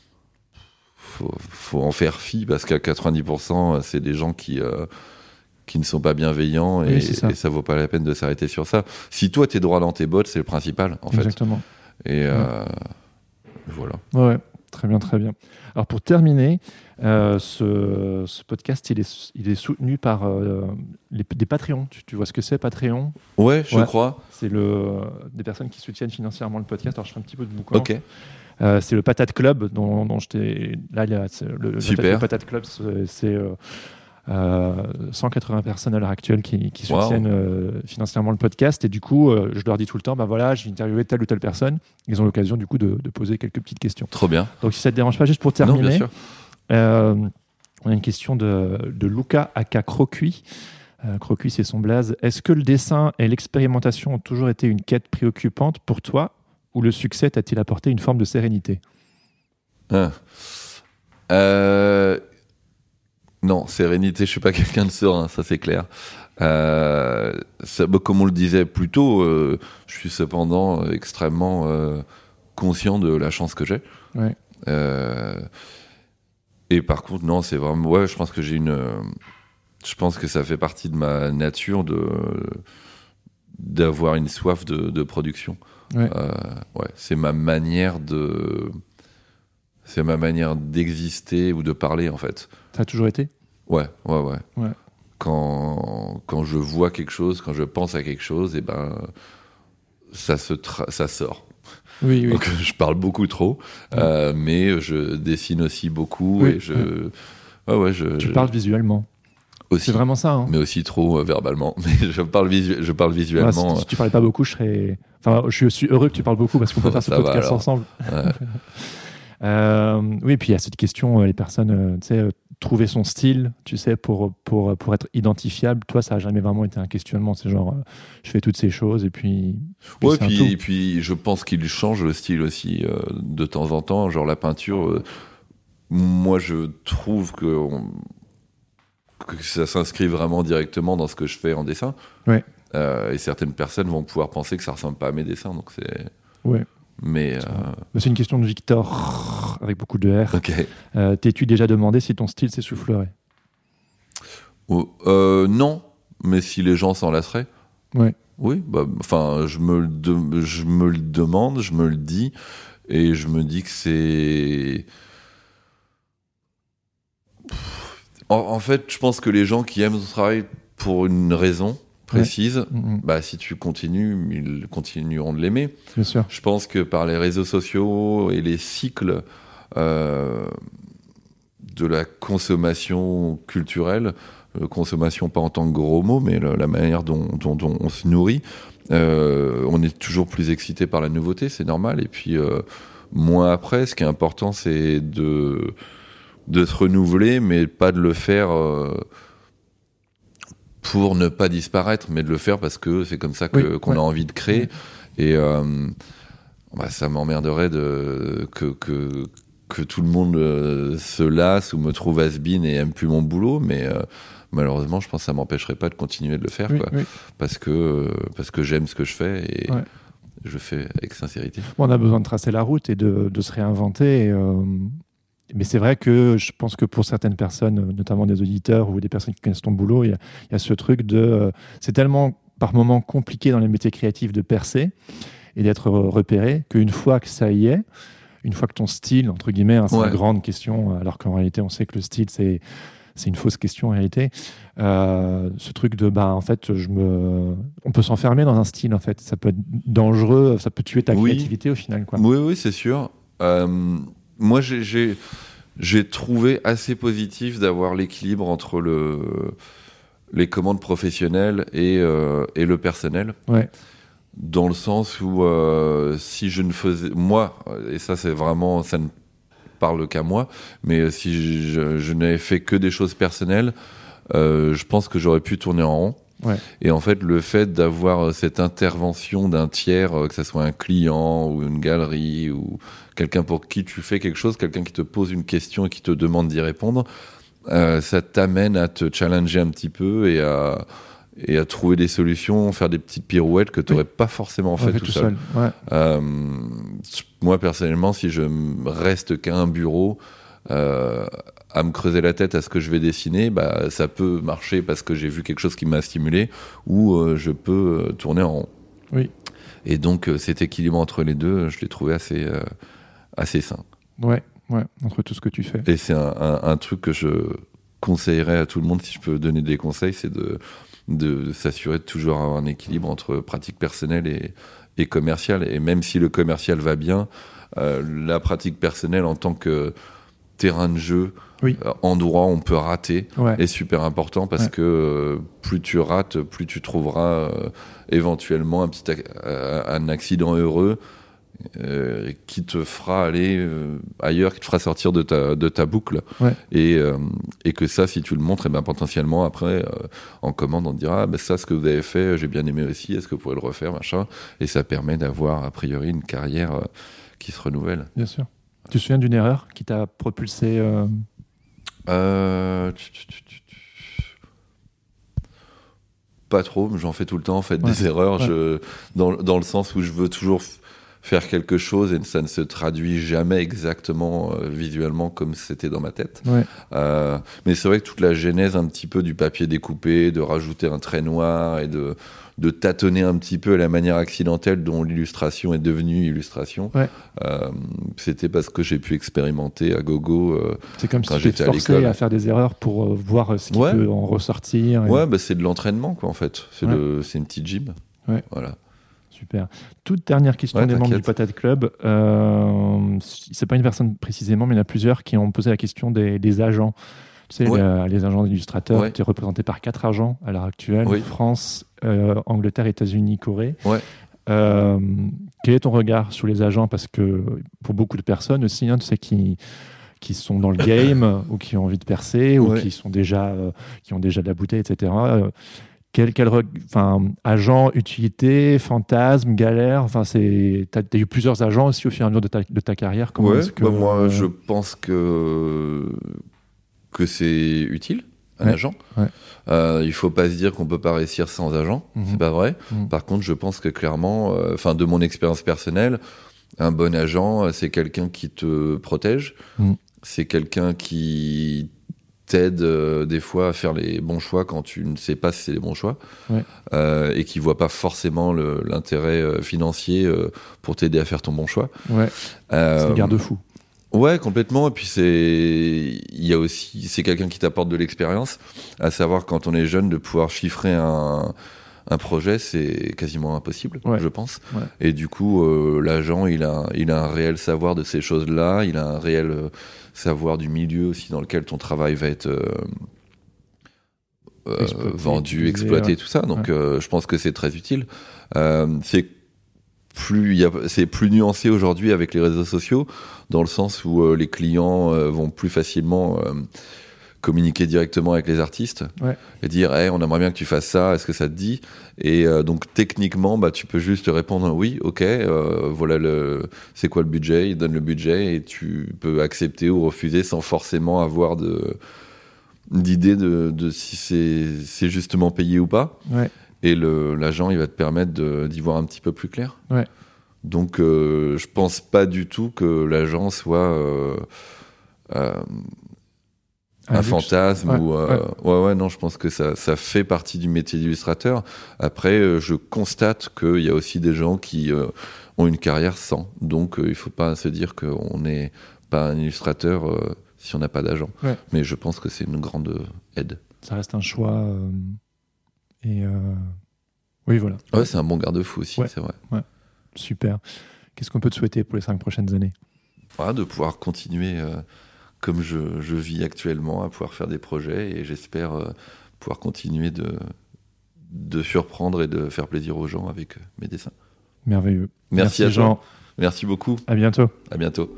Speaker 1: faut faut en faire fi parce qu'à quatre-vingt-dix pour cent c'est des gens qui euh, qui ne sont pas bienveillants et, oui, ça. et ça vaut pas la peine de s'arrêter sur ça. Si toi t'es droit dans tes bottes, c'est le principal en fait.
Speaker 2: Exactement.
Speaker 1: Et euh, ouais. voilà.
Speaker 2: Ouais. Très bien, très bien. Alors pour terminer, euh, ce, ce podcast, il est, il est soutenu par euh, les, des Patreons. Tu, tu vois ce que c'est, Patreon ?
Speaker 1: Ouais, je ouais. crois.
Speaker 2: C'est le, des personnes qui soutiennent financièrement le podcast. Alors je fais un petit peu de boucan.
Speaker 1: Ok.
Speaker 2: Euh, c'est le Patate Club dont, dont je t'ai... Là, il y a, le,
Speaker 1: Super.
Speaker 2: le Patate Club, c'est... c'est euh, Euh, cent quatre-vingts personnes à l'heure actuelle qui, qui soutiennent wow. euh, financièrement le podcast et du coup euh, je leur dis tout le temps ben voilà j'ai interviewé telle ou telle personne, ils ont l'occasion du coup de, de poser quelques petites questions.
Speaker 1: Trop bien.
Speaker 2: Donc si ça te dérange pas, juste pour terminer,
Speaker 1: non, bien sûr.
Speaker 2: Euh, on a une question de, de Luca aka Crocuit. euh, Crocuit c'est son blaze. Est-ce que le dessin et l'expérimentation ont toujours été une quête préoccupante pour toi ou le succès t'a-t-il apporté une forme de sérénité ?
Speaker 1: ah. euh... Non, sérénité, je suis pas quelqu'un de serein, ça c'est clair. Euh, ça, bah, comme on le disait plus tôt, euh, je suis cependant extrêmement euh, conscient de la chance que j'ai.
Speaker 2: Ouais.
Speaker 1: Euh, et par contre, non, c'est vraiment... Ouais, je pense que j'ai une... Euh, je pense que ça fait partie de ma nature de, d'avoir une soif de, de production.
Speaker 2: Ouais.
Speaker 1: Euh, ouais, c'est ma manière de... C'est ma manière d'exister ou de parler, en fait.
Speaker 2: Ça a toujours été ?
Speaker 1: Ouais, ouais, ouais.
Speaker 2: ouais.
Speaker 1: Quand, quand je vois quelque chose, quand je pense à quelque chose, et ben, ça, se tra- ça sort.
Speaker 2: Oui, oui.
Speaker 1: Donc, je parle beaucoup trop, ouais. euh, mais je dessine aussi beaucoup. Oui, et je, ouais. Ouais, ouais, je,
Speaker 2: tu
Speaker 1: je...
Speaker 2: parles visuellement. Aussi, c'est vraiment ça. Hein.
Speaker 1: Mais aussi trop euh, verbalement. Mais je parle, visu- je parle visuellement.
Speaker 2: Ouais, si, si tu parlais pas beaucoup, je serais. Enfin, je suis heureux que tu parles beaucoup parce qu'on peut oh, faire ce podcast va, ensemble. Ouais. Euh, oui, puis il y a cette question, les personnes, euh, tu sais, euh, trouver son style, tu sais, pour, pour, pour être identifiable. Toi, ça n'a jamais vraiment été un questionnement. C'est genre, euh, je fais toutes ces choses et puis.
Speaker 1: puis ouais, puis, et puis je pense qu'il change le style aussi euh, de temps en temps. Genre la peinture, euh, moi, je trouve que, on, que ça s'inscrit vraiment directement dans ce que je fais en dessin.
Speaker 2: Ouais.
Speaker 1: Euh, et certaines personnes vont pouvoir penser que ça ressemble pas à mes dessins. Donc c'est.
Speaker 2: Ouais.
Speaker 1: Mais euh...
Speaker 2: c'est une question de Victor avec beaucoup de R.
Speaker 1: Okay.
Speaker 2: Euh, t'es-tu déjà demandé si ton style s'essoufflerait ?
Speaker 1: oh, euh, Non, mais si les gens s'en lasseraient.
Speaker 2: Ouais.
Speaker 1: Oui, bah, enfin, je me le de, je me le demande, je me le dis, et je me dis que c'est. En, en fait, je pense que les gens qui aiment ce travail pour une raison précise, ouais. mmh. bah, si tu continues, ils continueront de l'aimer.
Speaker 2: Bien sûr.
Speaker 1: Je pense que par les réseaux sociaux et les cycles euh, de la consommation culturelle, euh, consommation pas en tant que gros mot, mais le, la manière dont, dont, dont on se nourrit, euh, on est toujours plus excité par la nouveauté, c'est normal. Et puis, euh, moins après, ce qui est important, c'est de, de se renouveler, mais pas de le faire... Euh, pour ne pas disparaître, mais de le faire parce que c'est comme ça que, oui, qu'on ouais. a envie de créer. Oui. Et euh, bah, ça m'emmerderait de, que, que, que tout le monde euh, se lasse ou me trouve has-been et aime plus mon boulot, mais euh, malheureusement, je pense que ça m'empêcherait pas de continuer de le faire,
Speaker 2: oui,
Speaker 1: quoi,
Speaker 2: oui.
Speaker 1: Parce, que, parce que j'aime ce que je fais et
Speaker 2: ouais.
Speaker 1: je le fais avec sincérité.
Speaker 2: Bon, on a besoin de tracer la route et de, de se réinventer. Et, euh... Mais c'est vrai que je pense que pour certaines personnes, notamment des auditeurs ou des personnes qui connaissent ton boulot, il y a, il y a ce truc de... Euh, c'est tellement par moments compliqué dans les métiers créatifs de percer et d'être repéré qu'une fois que ça y est, une fois que ton style, entre guillemets, hein, c'est ouais. une grande question, alors qu'en réalité on sait que le style c'est, c'est une fausse question en réalité. Euh, ce truc de, bah, en fait, je me, on peut s'enfermer dans un style, en fait. Ça peut être dangereux, ça peut tuer ta
Speaker 1: oui.
Speaker 2: créativité au final, quoi.
Speaker 1: Oui, oui, c'est sûr. Euh, moi, j'ai, j'ai, j'ai trouvé assez positif d'avoir l'équilibre entre le, les commandes professionnelles et, euh, et le personnel.
Speaker 2: Ouais.
Speaker 1: Dans le sens où euh, si je ne faisais... Moi, et ça, c'est vraiment... Ça ne parle qu'à moi, mais si je, je n'avais fait que des choses personnelles, euh, je pense que j'aurais pu tourner en rond.
Speaker 2: Ouais.
Speaker 1: Et en fait, le fait d'avoir cette intervention d'un tiers, que ce soit un client ou une galerie ou quelqu'un pour qui tu fais quelque chose, quelqu'un qui te pose une question et qui te demande d'y répondre, euh, ça t'amène à te challenger un petit peu et à, et à trouver des solutions, faire des petites pirouettes que tu n'aurais oui. pas forcément fait, fait tout, tout seul. seul. Ouais. Euh, moi, personnellement, si je reste qu'à un bureau, euh, à me creuser la tête à ce que je vais dessiner, bah, ça peut marcher parce que j'ai vu quelque chose qui m'a stimulé, ou euh, je peux euh, tourner en rond.
Speaker 2: Oui.
Speaker 1: Et donc, euh, cet équilibre entre les deux, je l'ai trouvé assez, euh, assez sain.
Speaker 2: Ouais, ouais, entre tout ce que tu fais.
Speaker 1: Et c'est un, un, un truc que je conseillerais à tout le monde, si je peux donner des conseils, c'est de, de, de s'assurer de toujours avoir un équilibre entre pratique personnelle et, et commerciale. Et même si le commercial va bien, euh, la pratique personnelle en tant que terrain de jeu, oui. euh, endroit où on peut rater, ouais. est super important parce ouais. que euh, plus tu rates, plus tu trouveras euh, éventuellement un petit ac- un accident heureux euh, qui te fera aller euh, ailleurs, qui te fera sortir de ta, de ta boucle.
Speaker 2: Ouais.
Speaker 1: Et, euh, et que ça, si tu le montres, et ben, potentiellement après, euh, en commande, on te dira ah, ben, ça, ce que vous avez fait, j'ai bien aimé aussi, est-ce que vous pourrez le refaire, machin. Et ça permet d'avoir, a priori, une carrière euh, qui se renouvelle.
Speaker 2: Bien sûr. Tu te souviens d'une erreur qui t'a propulsé euh...
Speaker 1: Euh... Pas trop, mais j'en fais tout le temps en fait, ouais. des erreurs, ouais. je... dans, dans le sens où je veux toujours f- faire quelque chose et ça ne se traduit jamais exactement euh, visuellement comme c'était dans ma tête.
Speaker 2: Ouais.
Speaker 1: Euh, mais c'est vrai que toute la genèse un petit peu du papier découpé, de rajouter un trait noir et de, de tâtonner un petit peu à la manière accidentelle dont l'illustration est devenue illustration,
Speaker 2: ouais.
Speaker 1: euh, c'était parce que j'ai pu expérimenter à gogo euh,
Speaker 2: c'est comme
Speaker 1: quand
Speaker 2: si
Speaker 1: j'étais
Speaker 2: tu
Speaker 1: à l'école.
Speaker 2: à faire des erreurs pour euh, voir ce qui
Speaker 1: ouais.
Speaker 2: peut en ressortir. Et...
Speaker 1: Ouais, bah, c'est de l'entraînement quoi en fait, c'est,
Speaker 2: ouais.
Speaker 1: le, c'est une petite gym.
Speaker 2: Ouais.
Speaker 1: Voilà.
Speaker 2: Super. Toute dernière question
Speaker 1: ouais,
Speaker 2: des
Speaker 1: t'inquiète.
Speaker 2: membres du Patate Club. Euh, c'est pas une personne précisément, mais il y en a plusieurs qui ont posé la question des, des agents. Tu sais,
Speaker 1: ouais.
Speaker 2: les, les agents d'illustrateurs,
Speaker 1: ouais.
Speaker 2: tu es représenté par quatre agents à l'heure actuelle.
Speaker 1: Oui.
Speaker 2: France, euh, Angleterre, États-Unis, Corée.
Speaker 1: Ouais.
Speaker 2: Euh, quel est ton regard sur les agents ? Parce que pour beaucoup de personnes aussi, hein, tu sais, qui, qui sont dans le game ou qui ont envie de percer ou
Speaker 1: ouais.
Speaker 2: qui, sont déjà, euh, qui ont déjà de la bouteille, et cetera. Euh, Quel, quel enfin, agent, utilité, fantasme, galère, enfin, c'est, t'as, t'as eu plusieurs agents aussi au fur et à mesure de ta, de ta carrière. Comment
Speaker 1: ouais,
Speaker 2: est-ce que,
Speaker 1: bah moi,
Speaker 2: euh...
Speaker 1: je pense que, que c'est utile, un
Speaker 2: ouais,
Speaker 1: agent.
Speaker 2: Ouais.
Speaker 1: Euh, il ne faut pas se dire qu'on ne peut pas réussir sans agent, mm-hmm. c'est pas vrai.
Speaker 2: Mm-hmm. Par
Speaker 1: contre, je pense que clairement, enfin, euh, de mon expérience personnelle, un bon agent, c'est quelqu'un qui te protège, mm. c'est quelqu'un qui t'aide euh, des fois à faire les bons choix quand tu ne sais pas si c'est les bons choix,
Speaker 2: ouais.
Speaker 1: euh, et qui voit pas forcément le, l'intérêt euh, financier euh, pour t'aider à faire ton bon choix.
Speaker 2: Ouais.
Speaker 1: Euh,
Speaker 2: c'est garde-fou.
Speaker 1: Ouais, complètement. Et puis c'est, il y a aussi, c'est quelqu'un qui t'apporte de l'expérience, à savoir quand on est jeune de pouvoir chiffrer un un projet, c'est quasiment impossible,
Speaker 2: ouais.
Speaker 1: je pense.
Speaker 2: Ouais.
Speaker 1: Et du coup, euh, l'agent, il a, il a un réel savoir de ces choses-là, il a un réel euh, savoir du milieu aussi dans lequel ton travail va être euh, euh, exploité, vendu, exploité, ouais. tout ça. Donc, ouais. euh, je pense que c'est très utile. Euh, c'est plus, y a, c'est plus nuancé aujourd'hui avec les réseaux sociaux, dans le sens où euh, les clients euh, vont plus facilement euh, communiquer directement avec les artistes,
Speaker 2: ouais.
Speaker 1: et dire hey, on aimerait bien que tu fasses ça, est-ce que ça te dit ? Et euh, donc techniquement bah, tu peux juste répondre oui, ok, euh, voilà le, c'est quoi le budget, il donne le budget et tu peux accepter ou refuser sans forcément avoir de, d'idée de, de si c'est, c'est justement payé ou pas,
Speaker 2: ouais.
Speaker 1: Et le, l'agent il va te permettre de, d'y voir un petit peu plus clair,
Speaker 2: ouais.
Speaker 1: Donc euh, je pense pas du tout que l'agent soit euh, euh, un, un fantasme ouais, ou euh, ouais. ouais ouais non, je pense que ça ça fait partie du métier d'illustrateur. Après euh, je constate qu'il y a aussi des gens qui euh, ont une carrière sans, donc euh, il faut pas se dire qu'on n'est pas un illustrateur euh, si on n'a pas d'agent.
Speaker 2: Ouais.
Speaker 1: Mais je pense que c'est une grande aide.
Speaker 2: Ça reste un choix. Euh, et euh, oui, voilà.
Speaker 1: Ouais, c'est un bon garde-fou aussi,
Speaker 2: ouais.
Speaker 1: c'est vrai.
Speaker 2: Ouais. Super. Qu'est-ce qu'on peut te souhaiter pour les cinq prochaines années ?
Speaker 1: Voilà, de pouvoir continuer euh, comme je, je vis actuellement, à pouvoir faire des projets, et j'espère euh, pouvoir continuer de, de surprendre et de faire plaisir aux gens avec euh, mes dessins.
Speaker 2: Merveilleux.
Speaker 1: Merci, Merci à
Speaker 2: Jean.
Speaker 1: toi. Merci beaucoup.
Speaker 2: À bientôt.
Speaker 1: À bientôt.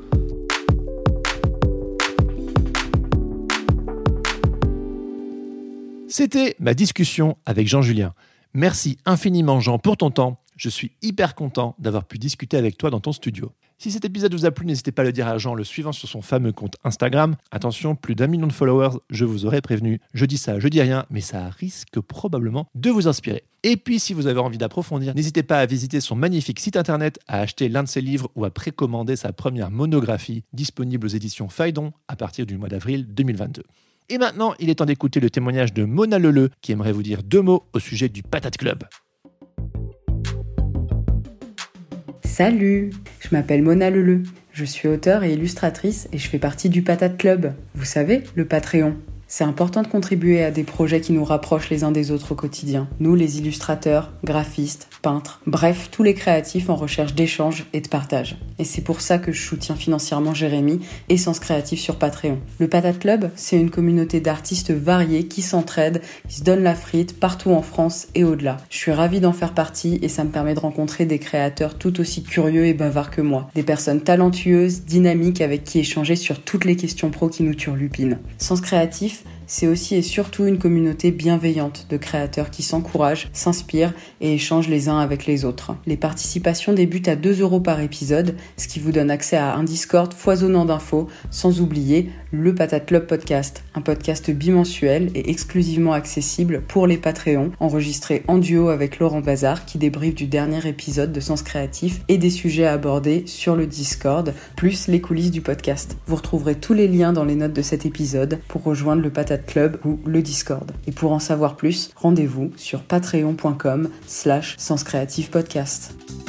Speaker 2: C'était ma discussion avec Jean-Julien. Merci infiniment Jean pour ton temps. Je suis hyper content d'avoir pu discuter avec toi dans ton studio. Si cet épisode vous a plu, n'hésitez pas à le dire à Jean en le suivant sur son fameux compte Instagram. Attention, plus d'un million de followers, je vous aurais prévenu. Je dis ça, je dis rien, mais ça risque probablement de vous inspirer. Et puis, si vous avez envie d'approfondir, n'hésitez pas à visiter son magnifique site internet, à acheter l'un de ses livres ou à précommander sa première monographie, disponible aux éditions Phaidon à partir du mois d'avril deux mille vingt-deux. Et maintenant, il est temps d'écouter le témoignage de Mona Leleu, qui aimerait vous dire deux mots au sujet du Patate Club.
Speaker 3: Salut, je m'appelle Mona Leleu. Je suis auteure et illustratrice et je fais partie du Patate Club. Vous savez, le Patreon. C'est important de contribuer à des projets qui nous rapprochent les uns des autres au quotidien. Nous, les illustrateurs, graphistes, peintres, bref, tous les créatifs en recherche d'échange et de partage. Et c'est pour ça que je soutiens financièrement Jérémy et Sens Créatif sur Patreon. Le Patate Club, c'est une communauté d'artistes variés qui s'entraident, qui se donnent la frite partout en France et au-delà. Je suis ravie d'en faire partie et ça me permet de rencontrer des créateurs tout aussi curieux et bavards que moi. Des personnes talentueuses, dynamiques avec qui échanger sur toutes les questions pro qui nous turlupinent. Sens Créatif, c'est aussi et surtout une communauté bienveillante de créateurs qui s'encouragent, s'inspirent et échangent les uns avec les autres. Les participations débutent à deux euros par épisode, ce qui vous donne accès à un Discord foisonnant d'infos, sans oublier le Patate Club Podcast, un podcast bimensuel et exclusivement accessible pour les Patreons, enregistré en duo avec Laurent Bazar qui débriefe du dernier épisode de Sens Créatif et des sujets abordés sur le Discord, plus les coulisses du podcast. Vous retrouverez tous les liens dans les notes de cet épisode pour rejoindre le Patate Club ou le Discord. Et pour en savoir plus, rendez-vous sur patreon.com slash senscreativepodcast.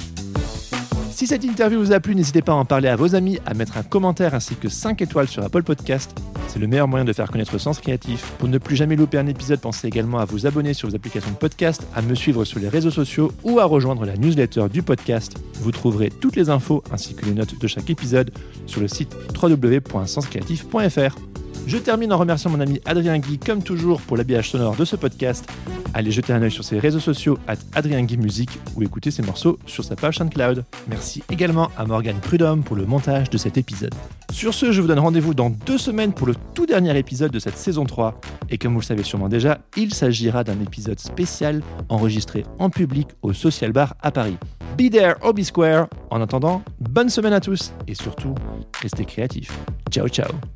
Speaker 2: Si cette interview vous a plu, n'hésitez pas à en parler à vos amis, à mettre un commentaire ainsi que cinq étoiles sur Apple Podcast. C'est le meilleur moyen de faire connaître Sens Créatif. Pour ne plus jamais louper un épisode, pensez également à vous abonner sur vos applications de podcast, à me suivre sur les réseaux sociaux ou à rejoindre la newsletter du podcast. Vous trouverez toutes les infos ainsi que les notes de chaque épisode sur le site w w w point sens créatif point f r. Je termine en remerciant mon ami Adrien Guy, comme toujours, pour l'habillage sonore de ce podcast. Allez jeter un œil sur ses réseaux sociaux at Adrien Guy Musique ou écouter ses morceaux sur sa page SoundCloud. Merci également à Morgane Prudhomme pour le montage de cet épisode. Sur ce, je vous donne rendez-vous dans deux semaines pour le tout dernier épisode de cette saison trois. Et comme vous le savez sûrement déjà, il s'agira d'un épisode spécial enregistré en public au Social Bar à Paris. Be there or be square. En attendant, bonne semaine à tous et surtout, restez créatifs. Ciao ciao.